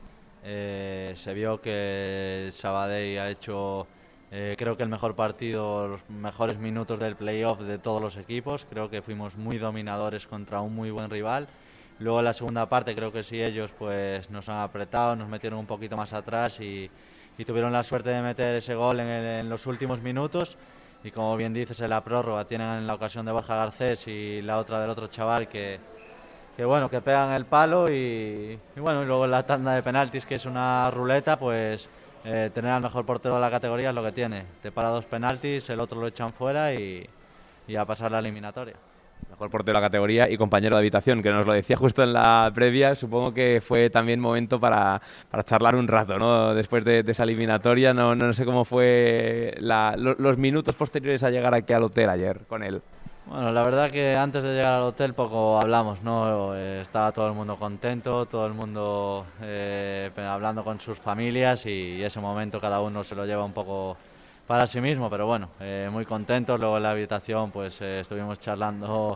eh, se vio que el Sabadell ha hecho eh, creo que el mejor partido, los mejores minutos del playoff de todos los equipos. Creo que fuimos muy dominadores contra un muy buen rival. Luego en la segunda parte creo que sí, ellos pues nos han apretado, nos metieron un poquito más atrás y, y tuvieron la suerte de meter ese gol en, el, en los últimos minutos. Y como bien dices, en la prórroga tienen la ocasión de Borja Garcés y la otra del otro chaval que, que bueno, que pegan el palo y, y bueno, y luego en la tanda de penaltis, que es una ruleta, pues eh, tener al mejor portero de la categoría es lo que tiene. Te para dos penaltis, el otro lo echan fuera y, y a pasar la eliminatoria. Mejor portero de la categoría y compañero de habitación, que nos lo decía justo en la previa. Supongo que fue también momento para, para charlar un rato, ¿no? Después de, de esa eliminatoria. No, no sé cómo fue la, lo, los minutos posteriores a llegar aquí al hotel ayer con él. Bueno, la verdad que antes de llegar al hotel poco hablamos, ¿no? Eh, estaba todo el mundo contento, todo el mundo eh, hablando con sus familias, y, y ese momento cada uno se lo lleva un poco para sí mismo, pero bueno, eh, muy contentos. Luego en la habitación pues eh, estuvimos charlando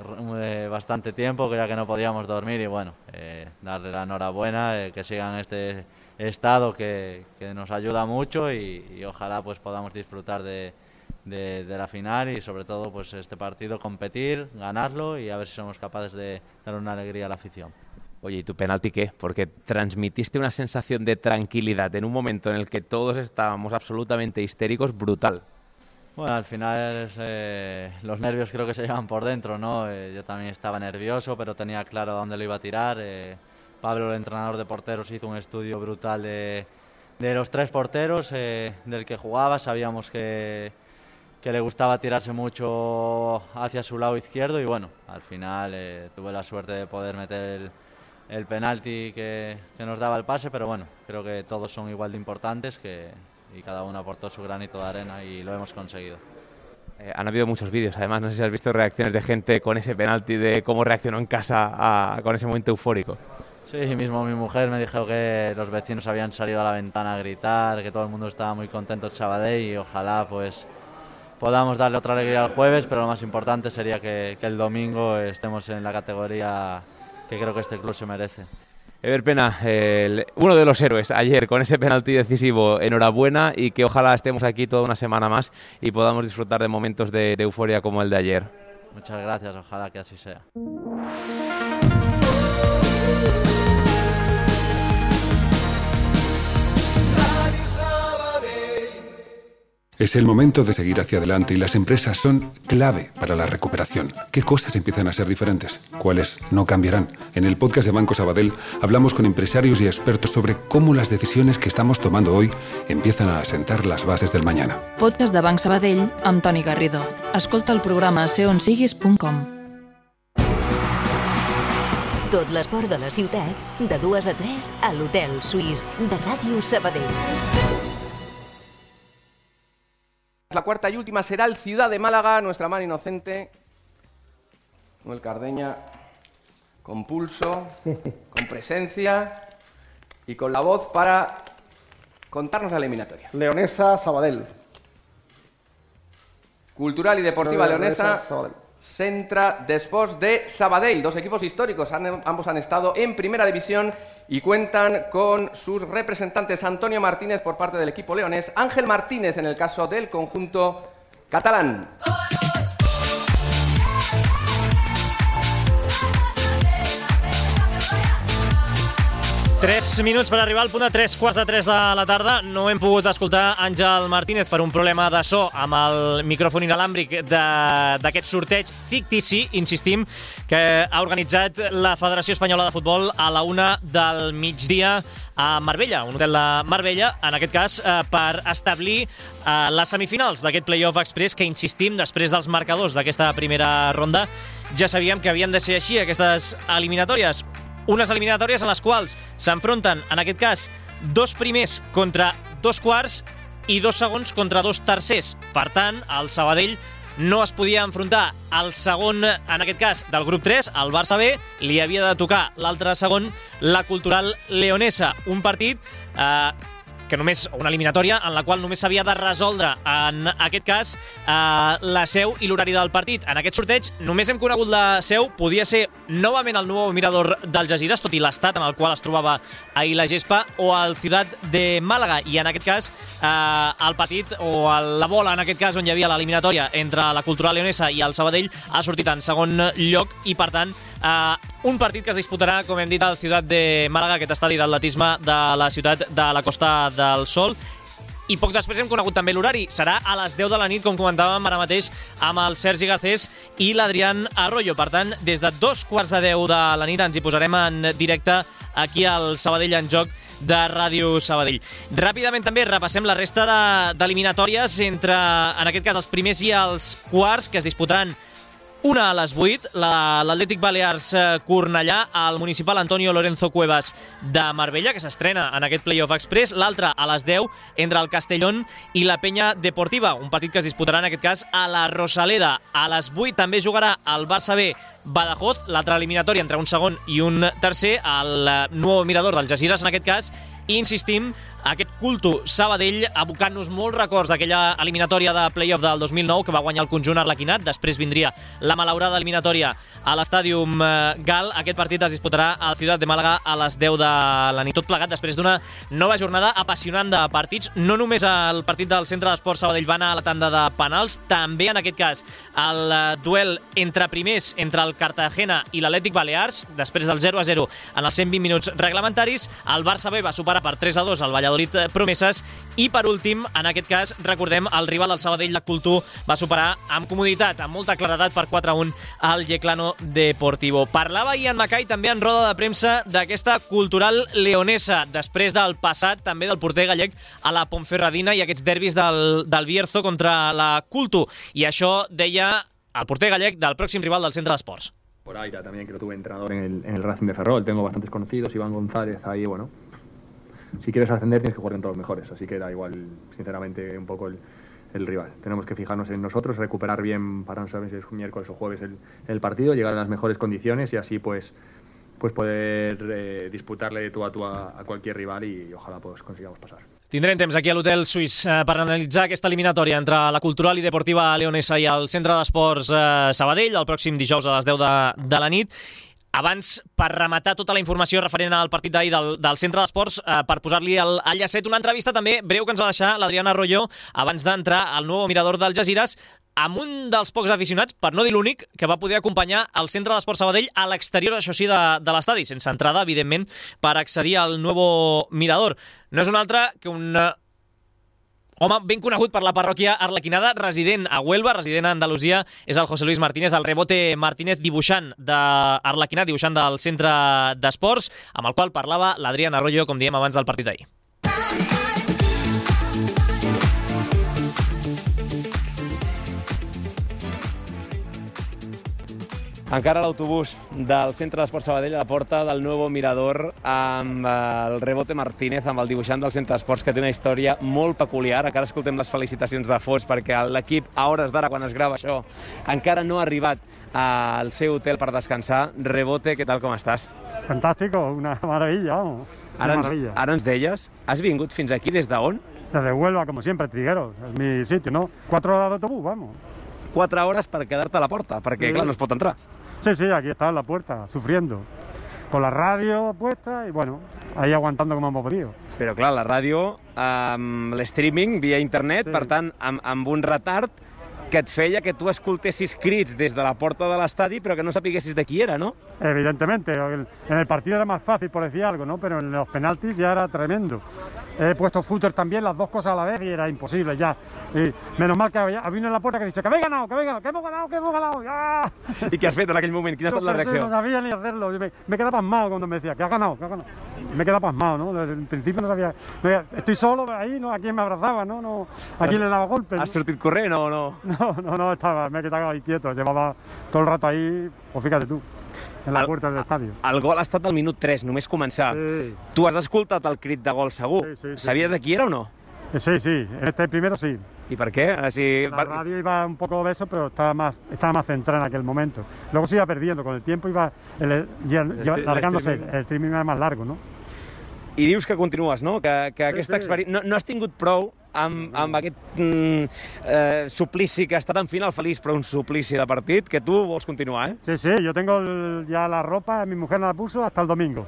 eh, bastante tiempo, que ya que no podíamos dormir, y bueno, eh, darle la enhorabuena, eh, que sigan este estado que, que nos ayuda mucho, y, y ojalá pues podamos disfrutar de, de, de la final y sobre todo pues este partido, competir, ganarlo y a ver si somos capaces de dar una alegría a la afición. Oye, ¿y tu penalti qué? Porque transmitiste una sensación de tranquilidad en un momento en el que todos estábamos absolutamente histéricos, brutal. Bueno, al final eh, los nervios creo que se llevan por dentro, ¿no? Eh, yo también estaba nervioso, pero tenía claro a dónde lo iba a tirar. Eh, Pablo, el entrenador de porteros, hizo un estudio brutal de, de los tres porteros eh, del que jugaba. Sabíamos que, que le gustaba tirarse mucho hacia su lado izquierdo, y bueno, al final eh, tuve la suerte de poder meter el el penalti que, que nos daba el pase, pero bueno, creo que todos son igual de importantes, que, y cada uno aportó su granito de arena y lo hemos conseguido. Eh, han habido muchos vídeos, además no sé si has visto reacciones de gente con ese penalti, de cómo reaccionó en casa a, con ese momento eufórico. Sí, mismo mi mujer me dijo que los vecinos habían salido a la ventana a gritar, que todo el mundo estaba muy contento de Sabadell, y ojalá pues podamos darle otra alegría el jueves, pero lo más importante sería que, que el domingo estemos en la categoría que creo que este club se merece. Ever Pena, eh, uno de los héroes ayer con ese penalti decisivo, enhorabuena, y que ojalá estemos aquí toda una semana más y podamos disfrutar de momentos de, de euforia como el de ayer. Muchas gracias, ojalá que así sea. Es el momento de seguir hacia adelante y las empresas son clave para la recuperación. ¿Qué cosas empiezan a ser diferentes? ¿Cuáles no cambiarán? En el podcast de Banco Sabadell hablamos con empresarios y expertos sobre cómo las decisiones que estamos tomando hoy empiezan a asentar las bases del mañana. Podcast de Banc Sabadell amb Toni Garrido. Escolta el programa a ser on siguis punt com. Tot l'esport de la ciutat, de dues a tres, a l'Hotel Suís de Ràdio Sabadell. La cuarta y última será el Ciudad de Málaga, nuestra mano inocente. Noel Cardeña, con pulso, con presencia y con la voz para contarnos la eliminatoria. Leonesa, Sabadell. Cultural y Deportiva Leonesa, Sabadell. Centra d'Esports de Sabadell. Dos equipos históricos, han, ambos han estado en Primera División y cuentan con sus representantes Antonio Martínez por parte del equipo leonés, Ángel Martínez en el caso del conjunto catalán. Tres minuts per arribar al punt de tres quarts de tres de la tarda. No hem pogut escoltar Àngel Martínez per un problema de so amb el micròfon inalàmbric d'aquest sorteig fictici, insistim, que ha organitzat la Federació Espanyola de Futbol a la una del migdia a Marbella, un hotel de Marbella, en aquest cas eh, per establir eh, les semifinals d'aquest Playoff Express que, insistim, després dels marcadors d'aquesta primera ronda ja sabíem que havien de ser així aquestes eliminatòries. Unes eliminatòries en les quals s'enfronten, en aquest cas, dos primers contra dos quarts i dos segons contra dos tercers. Per tant, el Sabadell no es podia enfrontar al segon, en aquest cas, del grup tres, el Barça B, li havia de tocar l'altre segon, la Cultural Leonesa. Un partit eh, que només, una eliminatòria en la qual només s'havia de resoldre, en aquest cas, eh, la seu i l'horari del partit. En aquest sorteig només hem conegut la seu, podia ser novament el nou mirador d'Algesires, tot i l'estat en el qual es trobava ahir la gespa, o el Ciutat de Màlaga, i en aquest cas eh, el partit, o el, la bola en aquest cas on hi havia l'eliminatòria entre la Cultural Leonesa i el Sabadell ha sortit en segon lloc i per tant Uh, un partit que es disputarà, com hem dit, al Ciutat de Màlaga, aquest estadi d'atletisme de la ciutat de la Costa del Sol. I poc després hem conegut també l'horari. Serà a les deu de la nit, com comentàvem ara mateix, amb el Sergi Garcés i l'Adrián Arroyo. Per tant, des de dos quarts de deu de la nit ens hi posarem en directe aquí al Sabadell en Joc de Ràdio Sabadell. Ràpidament també repassem la resta d'eliminatòries entre, en aquest cas, els primers i els quarts, que es disputaran una a les vuit, l'Atlètic Balears Cornellà, el municipal Antonio Lorenzo Cuevas de Marbella, que s'estrena en aquest Playoff Express, l'altra a les deu, entre el Castellón i la Penya Deportiva, un partit que es disputarà en aquest cas a la Rosaleda. A les vuit també jugarà el Barça B Badajoz, l'altra eliminatòria entre un segon i un tercer, el nou mirador d'Algesires en aquest cas, i insistim, aquest culto Sabadell abocant-nos molts records d'aquella eliminatòria de playoff del dos mil nou que va guanyar el conjunt arlequinat. Després vindria la malaurada eliminatòria a l'estàdium Gal. Aquest partit es disputarà al Ciutat de Màlaga a les deu de la nit. Tot plegat després d'una nova jornada apassionant de partits. No només el partit del Centre d'Esports Sabadell va anar a la tanda de penals, també en aquest cas el duel entre primers, entre el Cartagena i l'Atlètic Balears, després del zero a zero en els cent vint minuts reglamentaris. El Barça B va superar per tres a dos al Valladolid Promeses i, per últim, en aquest cas, recordem, el rival del Sabadell, la Cultu, va superar amb comoditat, amb molta claredat, per quatre a un al Yeclano Deportivo. Parlava Ian Mackay també en roda de premsa d'aquesta Cultural Leonesa, després del passat també del porter gallec a la Ponferradina i aquests derbis del, del Bierzo contra la Cultu. I això deia el porter gallec del pròxim rival del Centre d'Esports. Por ahí también, que lo tuve entrenador en el, en el Racing de Ferrol, tengo bastantes conocidos, Iván González, ahí, bueno, si quieres ascender tienes que jugar con todos los mejores, así que da igual, sinceramente, un poco el, el rival. Tenemos que fijarnos en nosotros, recuperar bien para no saber si es miércoles o jueves el, el partido, llegar a las mejores condiciones y así pues, pues poder eh, disputarle tú a tú a, a cualquier rival y, y ojalá pues consigamos pasar. Tindrem temps aquí a l'Hotel Suís eh, per analitzar aquesta eliminatòria entre la Cultural i Deportiva Leonesa i el Centre d'Esports eh, Sabadell el pròxim dijous a les deu de, de la nit. Abans, per rematar tota la informació referent al partit d'ahir del, del Centre d'Esports, eh, per posar-li el, el llacet, una entrevista també breu que ens va deixar l'Adrián Arroyo abans d'entrar al nou mirador d'Algesires, amb un dels pocs aficionats, per no dir l'únic, que va poder acompanyar el Centre d'Esports Sabadell a l'exterior, això sí, de, de l'estadi, sense entrada, evidentment, per accedir al nou mirador. No és un altre que un home ben conegut per la parròquia arlequinada, resident a Huelva, resident a Andalusia, és el José Luis Martínez, el Rebote Martínez, dibuixant d'Arlequinat, dibuixant del Centre d'Esports, amb el qual parlava l'Adrián Arroyo, com diem abans del partit d'ahir. Encara l'autobús del Centre d'Esport Sabadell a la porta del Nuevo Mirador amb el Rebote Martínez, amb el dibuixant del Centre d'Esports, que té una història molt peculiar. Encara escoltem les felicitacions de Fos perquè l'equip, a hores d'ara, quan es grava això, encara no ha arribat al seu hotel per descansar. Rebote, què tal, com estàs? Fantástico, una maravilla, vamos. Una Ara ens, maravilla. ara ens deies, has vingut fins aquí des d'on? Desde Huelva, como siempre, Trigueros, es mi sitio, ¿no? Cuatro horas de autobús, vamos. Quatre hores per quedar-te a la porta, perquè, Sí. clar, no es pot entrar. Sí, sí, aquí está en la puerta, sufriendo. Con la radio puesta y bueno, ahí aguantando como hemos podido. Però, clar, la ràdio, amb l'streaming via internet, sí. Per tant, amb, amb un retard que et feia que tu escoltessis crits des de la porta de l'estadi, però que no sapiguessis de qui era, no? Evidentemente, el- en el partido era más fácil, por decir algo, ¿no? Pero en los penaltis ya era tremendo. He puesto footer también, las dos cosas a la vez, y era imposible ya. Y menos mal que había, había uno en la puerta que ha dicho que habéis ganado, que habéis ganado, que hemos ganado, que hemos ganado. ¡Ya! I què has fet en aquell moment? Quina ha estat la Yo pensé, reacció? No sabía ni hacerlo. Yo Me, me quedaba pasmado cuando me decía que ha ganado, que ha ganado. Me quedaba pasmado, ¿no? Desde el principio no sabía. no sabía, estoy solo ahí, ¿no? ¿A quién me abrazaba, no? no ¿A quién le daba golpes? Has sortit corrent o no? No, no, no, estaba, me he quedado ahí quieto. Llevaba todo el rato ahí, pues fíjate tú, en la El- puerta del estadio. El gol ha estat al minut tres, només començar. Sí. Tu has escoltat el crit de gol segur. Sí, sí, sí. Sabies de qui era o no? Eh, Sí, sí, en este primero sí. I per què? Així, La per... radio iba un poco obeso, pero estaba más, estaba más centrada en aquel momento. Luego se iba perdiendo, con el tiempo iba el- ya- El ya esti- largándose, el streaming. el streaming era más largo, ¿no? I dius que continues, no? Que, que aquesta sí. experiència... No, no has tingut prou amb, amb aquest mm, eh, suplici que ha estat en final feliç, però un suplici de partit, que tu vols continuar, eh? Sí, sí, yo tengo el- ya la ropa, mi mujer me la puso hasta el domingo.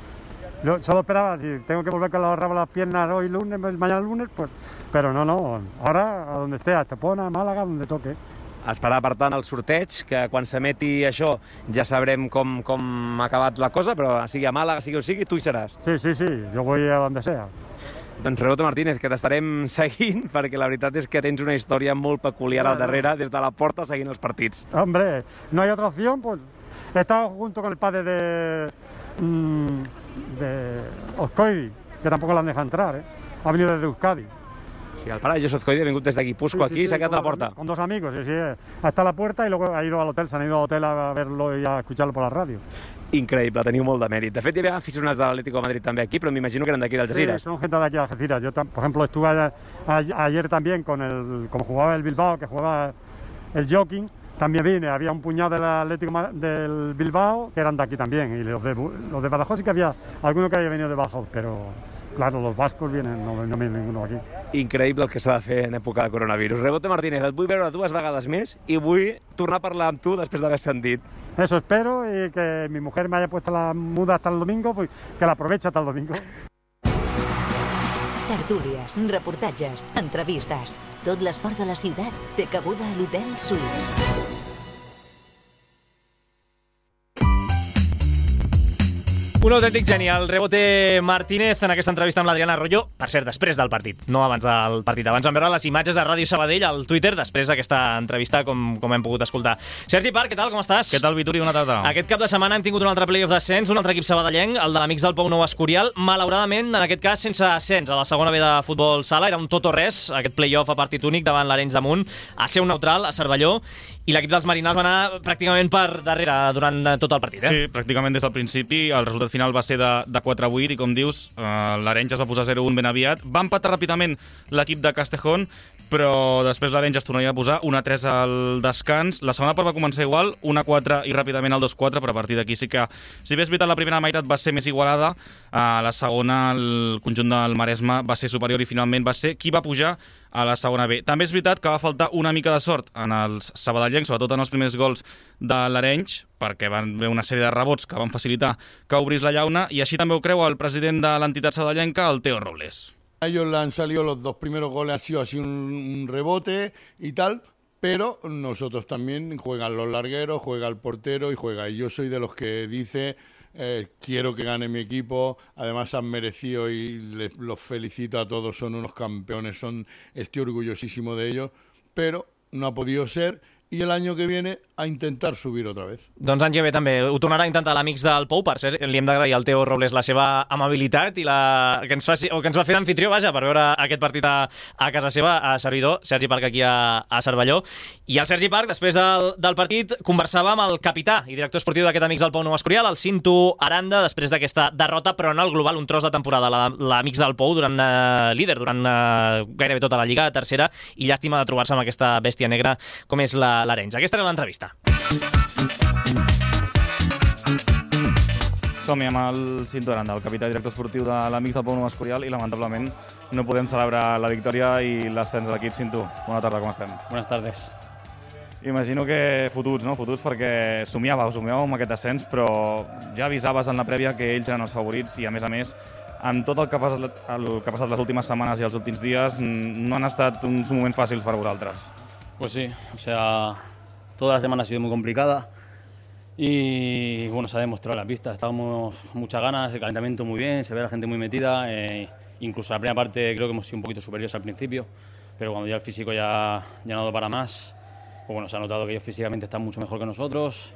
Yo solo esperaba, si tengo que volver con las las piernas hoy lunes, mañana lunes, pues... Pero no, no, ahora a donde esté, a Estepona, a Málaga, donde toque. Esperar, per tant, el sorteig, que quan s'emeti això ja sabrem com, com ha acabat la cosa, però sigui a Màlaga, sigui on sigui, tu hi seràs. Sí, sí, sí, yo voy a donde sea. Doncs Rebote Martínez, que t'estarem seguint, perquè la veritat és que tens una història molt peculiar al darrere, des de la porta seguint els partits. Hombre, no hay otra opción, pues he estado junto con el padre de, mm, de Ozcoidi, que tampoco la han dejado entrar, ¿eh? Ha venido desde Euskadi. Sí, el pare de José Ozcoidi ha vingut des de Guipúscoa Sí, sí, aquí i sí, s'ha quedat a la con- porta. Con dos amigos, sí, sí, hasta la puerta y luego ha ido al hotel, se han ido al hotel a verlo y a escucharlo por la radio. Increïble, teniu molt de mèrit. De fet, hi havia aficionats de l'Atlético de Madrid també aquí, però m'imagino que eren d'aquí Sí, d'Algeciras. son gente de aquí de Algeciras. Yo, tam- por ejemplo, estuve a- a- ayer también con el, como jugaba el Bilbao, que jugaba el Joking, también vine, había un puñado del Atlético Ma- del Bilbao que eran de aquí también, y los de, Bu- los de Badajoz sí que había alguno que había venido de Badajoz, pero claro, los vascos vienen, no, no viene ninguno aquí. Increïble el que s'ha de fer en època de coronavirus. Rebote Martínez, et vull veure dues vegades més i vull tornar a parlar amb tu després d'haver sentit. Eso espero, y que mi mujer me haya puesto la muda hasta el domingo, pues que la aproveche hasta el domingo. Tertúlies, reportatges, entrevistes. Tot l'esport de la ciutat té cabuda a l'Hotel Suís. Un autèntic geni, el Rebote Martínez, en aquesta entrevista amb l'Adriana Arroyo, per cert, després del partit, no abans del partit. Abans vam veure les imatges a Ràdio Sabadell, al Twitter, després d'aquesta entrevista, com, com hem pogut escoltar. Sergi Parc, què tal, com estàs? Què tal, Vituri? Bona tarda. Aquest cap de setmana hem tingut un altre playoff d'ascens, un altre equip sabadellenc, el de l'Amics del Pou Nou Escorial, malauradament, en aquest cas, sense ascens. A la segona B de futbol sala era un tot o res, aquest playoff a partit únic davant l'Arenys de Munt, a ser un neutral, a Cervelló, i l'equip dels Marinals va anar pràcticament per darrere durant tot el partit, eh? Sí, pràcticament des del principi. El resultat final va ser de, de quatre a vuit i, com dius, eh, l'Arenys es va posar zero a un ben aviat. Va empatar ràpidament l'equip de Castejón, però després l'Arenys es tornaria a posar un a tres al descans. La segona part va començar igual, un a quatre i ràpidament el dos a quatre, però a partir d'aquí sí que, si bé és veritat, la primera meitat va ser més igualada, a la segona el conjunt del Maresme va ser superior i finalment va ser qui va pujar a la segona B. També és veritat que va faltar una mica de sort en els sabadellencs, sobretot en els primers gols de l'Arenys, perquè van haver una sèrie de rebots que van facilitar que obrís la llauna, i així també ho creu el president de l'entitat sabadellenca, el Teo Robles. A ellos le han salido los dos primeros goles, ha sido así un, un rebote y tal, pero nosotros también juegan los largueros, juega el portero y juega. Y yo soy de los que dice, eh, quiero que gane mi equipo, además han merecido y les, los felicito a todos, son unos campeones, son, estoy orgullosísimo de ellos, pero no ha podido ser y el año que viene a intentar subir otra vez. Doncs any que ve també ho tornarà a intentar l'Amics del Pou. Per cert, li hem d'agrair al Teo Robles la seva amabilitat i la... que, ens faci... o que ens va fer d'anfitrió, vaja, per veure aquest partit a, a casa seva, a servidor, Sergi Parc, aquí a, a Cervelló. I el Sergi Parc, després del, del partit, conversava amb el capità i director esportiu d'aquest Amics del Pou Nou Escorial, el Cinto Aranda, després d'aquesta derrota, però en el global, un tros de temporada, l'Amics del Pou, durant eh, líder, durant eh, gairebé tota la Lliga, tercera, i llàstima de trobar-se amb aquesta bèstia negra com és la l'Arenys. Aquesta era l'entrevista. Som-hi amb el Cinto Aranda, el capità i director esportiu de l'Amics del Pou Nou Escorial, i lamentablement no podem celebrar la victòria i l'ascens de l'equip. Cinto, bona tarda, com estem? Buenas tardes. Imagino que fotuts, no? Fotuts perquè somiàveu, somiàveu amb aquest ascens, però ja avisaves en la prèvia que ells eren els favorits i, a més a més, amb tot el que ha passat, el que ha passat les últimes setmanes i els últims dies, no han estat uns moments fàcils per vosaltres. Pues sí, o sea, toda la semana ha sido muy complicada y bueno, se ha demostrado en la pista. Estábamos muchas ganas, el calentamiento muy bien, se ve a la gente muy metida, eh, incluso la primera parte creo que hemos sido un poquito superiores al principio, pero cuando ya el físico ya, ya no ha dado para más, pues bueno, se ha notado que ellos físicamente están mucho mejor que nosotros,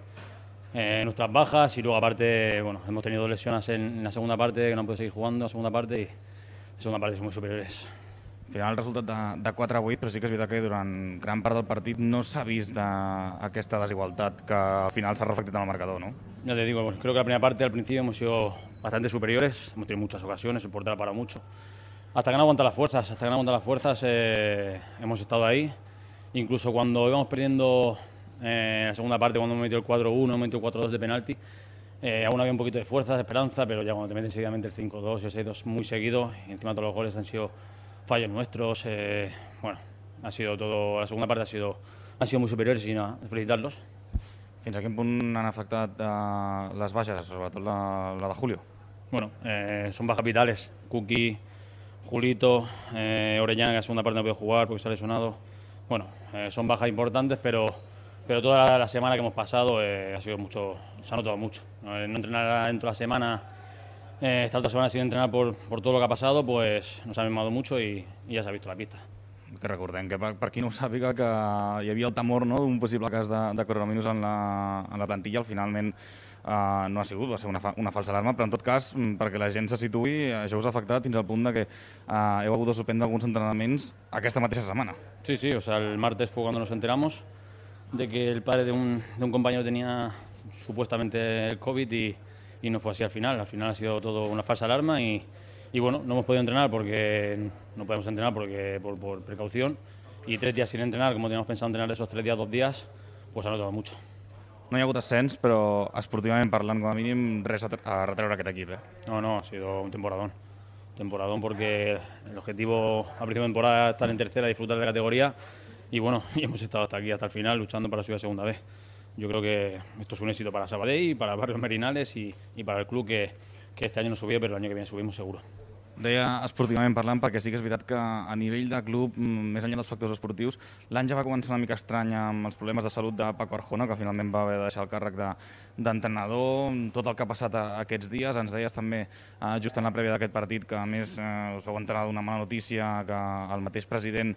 eh, nuestras bajas, y luego aparte, bueno, hemos tenido lesiones en, en la segunda parte que no han podido seguir jugando, la segunda parte, y la segunda parte son muy superiores. Al final el resultat de, de quatre a vuit, però sí que és veritat que durant gran part del partit no s'ha vist de, aquesta desigualtat que al final s'ha reflectit en el marcador, ¿no? Ya te digo, bueno, creo que la primera parte al principio hemos sido bastante superiores, hemos tenido muchas ocasiones, el portero ha parado mucho. Hasta que no aguantan las fuerzas, hasta que no aguantan las fuerzas eh, hemos estado ahí. Incluso cuando íbamos perdiendo eh, en la segunda parte, cuando hemos metido el cuatro uno, hemos metido el cuatro dos de penalti, eh, aún había un poquito de fuerza, de esperanza, pero ya cuando te meten seguidamente el cinco dos y el seis dos muy seguido, y encima todos los goles han sido fallos nuestros, eh, bueno, ha sido todo, la segunda parte ha sido, han sido muy superiores y nada, felicitarlos. Fins a quin punt han afectat uh, les baixes, sobretot la, la de Julio? Bueno, eh, son bajas vitales, Kuki, Julito, eh, Orellana, que en la segunda parte no puede jugar porque se ha lesionado. Bueno, eh, son bajas importantes, pero, pero toda la, la semana que hemos pasado eh, ha sido mucho, se ha notado mucho. No, no entrenar dentro de la semana, Eh, esta otra semana sin entrenar por, por todo lo que ha pasado, pues nos ha mimado mucho y, y ya se ha visto la pista. Que recordem que per, per qui no ho sàpiga que hi havia el temor, no?, d'un possible cas de, de coronavirus en la, en la plantilla, al finalment eh, no ha sigut, va ser una, fa, una falsa alarma, però en tot cas, perquè la gent se situï, això us ha afectat fins al punt de que eh, heu hagut de suspendre alguns entrenaments aquesta mateixa setmana. Sí, sí, o sea, el martes fue cuando nos enteramos de que el padre de un, de un compañero tenía supuestamente el COVID y y no fue así al final. Al final ha sido todo una falsa alarma y, y bueno, no hemos podido entrenar porque no podemos entrenar porque por, por precaución, y tres días sin entrenar, como teníamos pensado entrenar esos tres días, dos días, pues ha notado mucho. No hi ha hagut ascens, però esportivament parlant, com a mínim, res a, a retreure aquest equip, eh? No, no, ha sido un temporadón. Temporadón porque el objetivo a principio de temporada era estar en tercera, disfrutar de la categoría, y bueno, y hemos estado hasta aquí, hasta el final, luchando para subir a segunda vez. Yo creo que esto es un éxito para Sabadell, para Barrios Merinales y, y para el club que, que este año no subía, pero el año que viene subimos seguro. Deia esportivament parlant, perquè sí que és veritat que a nivell de club, més enllà dels factors esportius, l'any ja va començar una mica estrany amb els problemes de salut de Paco Arjona, que finalment va haver de deixar el càrrec d'entrenador, de, tot el que ha passat a, aquests dies. Ens deies també, eh, just en la prèvia d'aquest partit, que a més eh, us vau enterar d'una mala notícia, que el mateix president,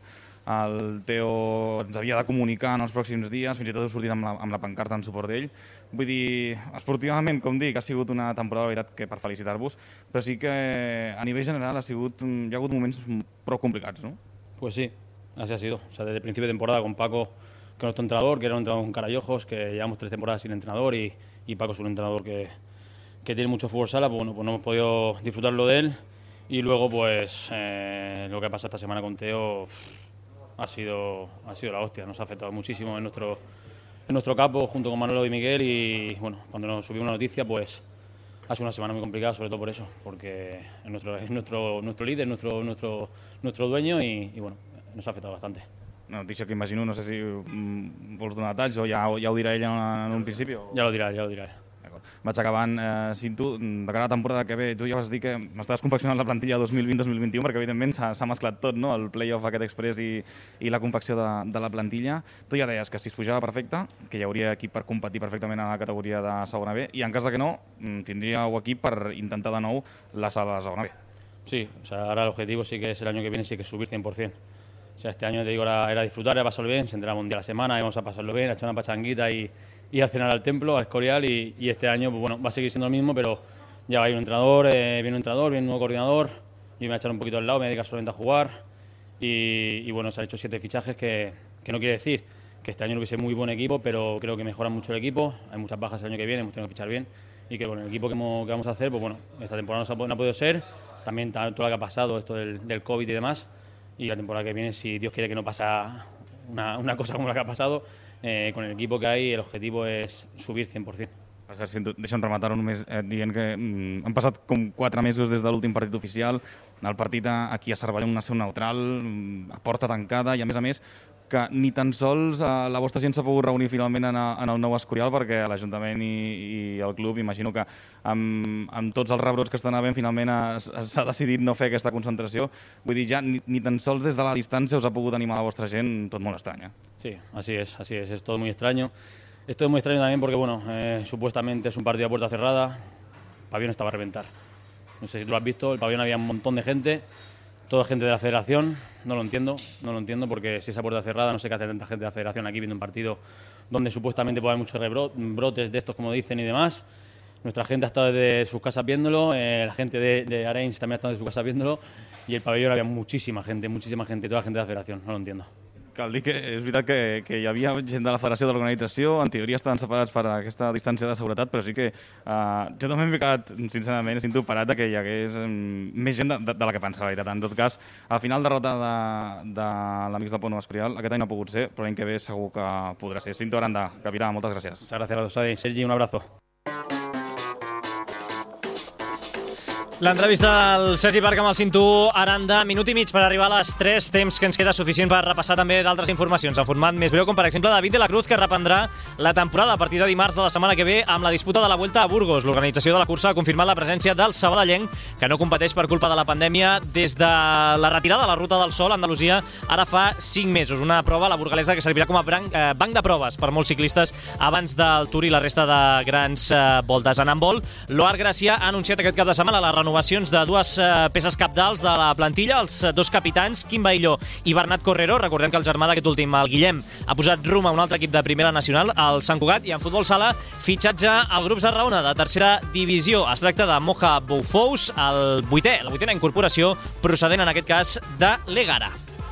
el Teo, ens havia de comunicar en els pròxims dies, fins i tot heu sortit amb la, amb la pancarta en suport d'ell. Vull dir, esportivament, com dic, ha sigut una temporada, de veritat, que per felicitar-vos, però sí que a nivell general ha sigut, hi ha hagut moments prou complicats, ¿no? Pues sí, así ha sido. O sea, desde el principio de temporada con Paco, que es nuestro entrenador, que era un entrenador con cara y ojos, que llevamos tres temporadas sin entrenador, y, y Paco es un entrenador que, que tiene mucho fútbol sala, pues, bueno, pues no hemos podido disfrutarlo de él, y luego pues eh, lo que ha pasado esta semana con Teo ha sido, ha sido la hostia, nos ha afectado muchísimo en nuestro, en nuestro campo junto con Manolo y Miguel, y bueno, cuando nos subimos la noticia pues ha sido una semana muy complicada, sobre todo por eso, porque es nuestro, es nuestro, nuestro líder, nuestro, nuestro, nuestro dueño, y, y bueno, nos ha afectado bastante. Una notícia que imagino, no sé si mm, vols donar detalls o ja, ja ho dirà ell en, en un principi. O... Ja lo dirà, ja lo dirà. Vaig acabant, eh, Cinto, de cara a la temporada que ve, tu ja vas dir que m'estaves confeccionant la plantilla dos mil vint dos mil vint u, perquè evidentment s'ha mesclat tot, no?, el play-off aquest express i, i la confecció de, de la plantilla. Tu ja deies que si es pujava perfecte, que hi hauria equip per competir perfectament a la categoria de segona B, i en cas de que no, tindríeu equip per intentar de nou la sala de segona B. Sí, o sea, ahora el objetivo sí que es el año que viene, sí que es subir cien por cien. O sea, este año, te digo, era, era disfrutar, era pasarlo bien, se entrenaba un día a la semana, íbamos a pasarlo bien, a echar una pachanguita y, y a cenar al templo, al Escorial, y, y este año, pues bueno, va a seguir siendo lo mismo, pero ya va a ir un entrenador, eh, viene un entrenador, viene un nuevo coordinador, yo me voy a echar un poquito al lado, me voy a dedicar solamente a jugar, y, y bueno, se han hecho siete fichajes que, que no quiere decir que este año no hubiese muy buen equipo, pero creo que mejoran mucho el equipo, hay muchas bajas el año que viene, hemos tenido que fichar bien, y que bueno, el equipo que, hemos, que vamos a hacer, pues bueno, esta temporada no, se ha, no ha podido ser, también todo lo que ha pasado, esto del, del COVID y demás, y la temporada que viene, si Dios quiere que no pasa una, una cosa como la que ha pasado, eh, con el equipo que hay, el objetivo és subir cent per cent. Per cert, si deixa'm rematar-ho només eh, dient que mm, han passat com quatre mesos des de l'últim partit oficial, el partit aquí a Cervelló, una seu neutral, a porta tancada, i a més a més que ni tan sols eh, la vostra gent s'ha pogut reunir finalment en, a, en el nou Escorial, perquè l'Ajuntament i, i el club, imagino que amb, amb tots els rebrots que estan havent, finalment s'ha decidit no fer aquesta concentració. Vull dir, ja ni, ni tan sols des de la distància us ha pogut animar la vostra gent, tot molt estrany. Eh? Sí, así es, así es, es todo muy extraño. Esto es muy extraño también porque, bueno, eh, supuestamente es un partido a puerta cerrada, el pabellón estaba a reventar. No sé si tú lo has visto, el pabellón había un montón de gente, toda gente de la federación, no lo entiendo, no lo entiendo porque si esa puerta cerrada, no sé qué hace tanta gente de la federación aquí viendo un partido donde supuestamente puede haber muchos rebrotes de estos, como dicen, y demás. Nuestra gente ha estado desde sus casas viéndolo, eh, la gente de, de Arenys también ha estado desde sus casas viéndolo, y el pabellón había muchísima gente, muchísima gente, toda la gente de la federación, no lo entiendo. Cal dir que és veritat que, que hi havia gent de la federació de l'organització, en teoria estaven separats per aquesta distància de seguretat, però sí que uh, jo també m'he quedat, sincerament, sinto parat que hi hagués um, més gent de, de, de la que pensava, la veritat. En tot cas, al final derrota de, de l'Amics del Pont Nou Escorial, aquest any no ha pogut ser, però l'any que ve segur que podrà ser. Cinto Aranda, capità, moltes gràcies. Muchas gracias, Sergi, un abrazo. L'entrevista del Sergi Parc amb el Cinto Aranda, minut i mig per arribar a les tres, temps que ens queda suficient per repassar també d'altres informacions en format més breu, com per exemple David de la Cruz, que reprendrà la temporada a partir de dimarts de la setmana que ve amb la disputa de la Vuelta a Burgos. L'organització de la cursa ha confirmat la presència del sabadellenc, que no competeix per culpa de la pandèmia des de la retirada de la Ruta del Sol a Andalusia ara fa cinc mesos. Una prova, la burgalesa, que servirà com a banc, eh, banc de proves per molts ciclistes abans del Tour i la resta de grans eh, voltes. En handbol, l'Oar Gràcia ha anunciat aquest cap de setmana la renovacions de dues eh, peces capdals de la plantilla, els dos capitans, Quim Bailló i Bernat Correro. Recordem que el germà d'aquest últim, el Guillem, ha posat rumb a un altre equip de primera nacional, el Sant Cugat. I en futbol sala, fitxatge al grup Sarraona de tercera divisió. Es tracta de Moja Boufous, el vuitè, la vuitena incorporació procedent en aquest cas de l'Egara.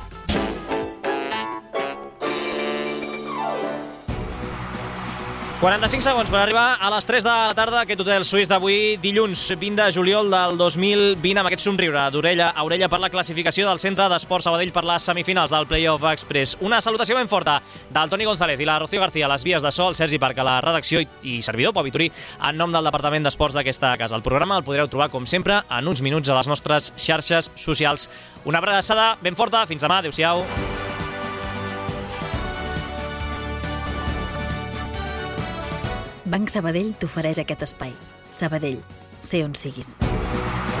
quaranta-cinc segons per arribar a les tres de la tarda, aquest hotel suís d'avui, dilluns vint de juliol del dos mil vint, amb aquest somriure d'orella a orella per la classificació del Centre d'Esports Sabadell per les semifinals del Playoff Express. Una salutació ben forta del Toni González i la Rocío García a les vies de so, el Sergi Parc a la redacció i, i servidor, Pau Vitorí, en nom del Departament d'Esports d'aquesta casa. El programa el podreu trobar, com sempre, en uns minuts a les nostres xarxes socials. Una abraçada ben forta, fins demà, adéu-siau. Banc Sabadell t'ofereix aquest espai. Sabadell, sé on siguis.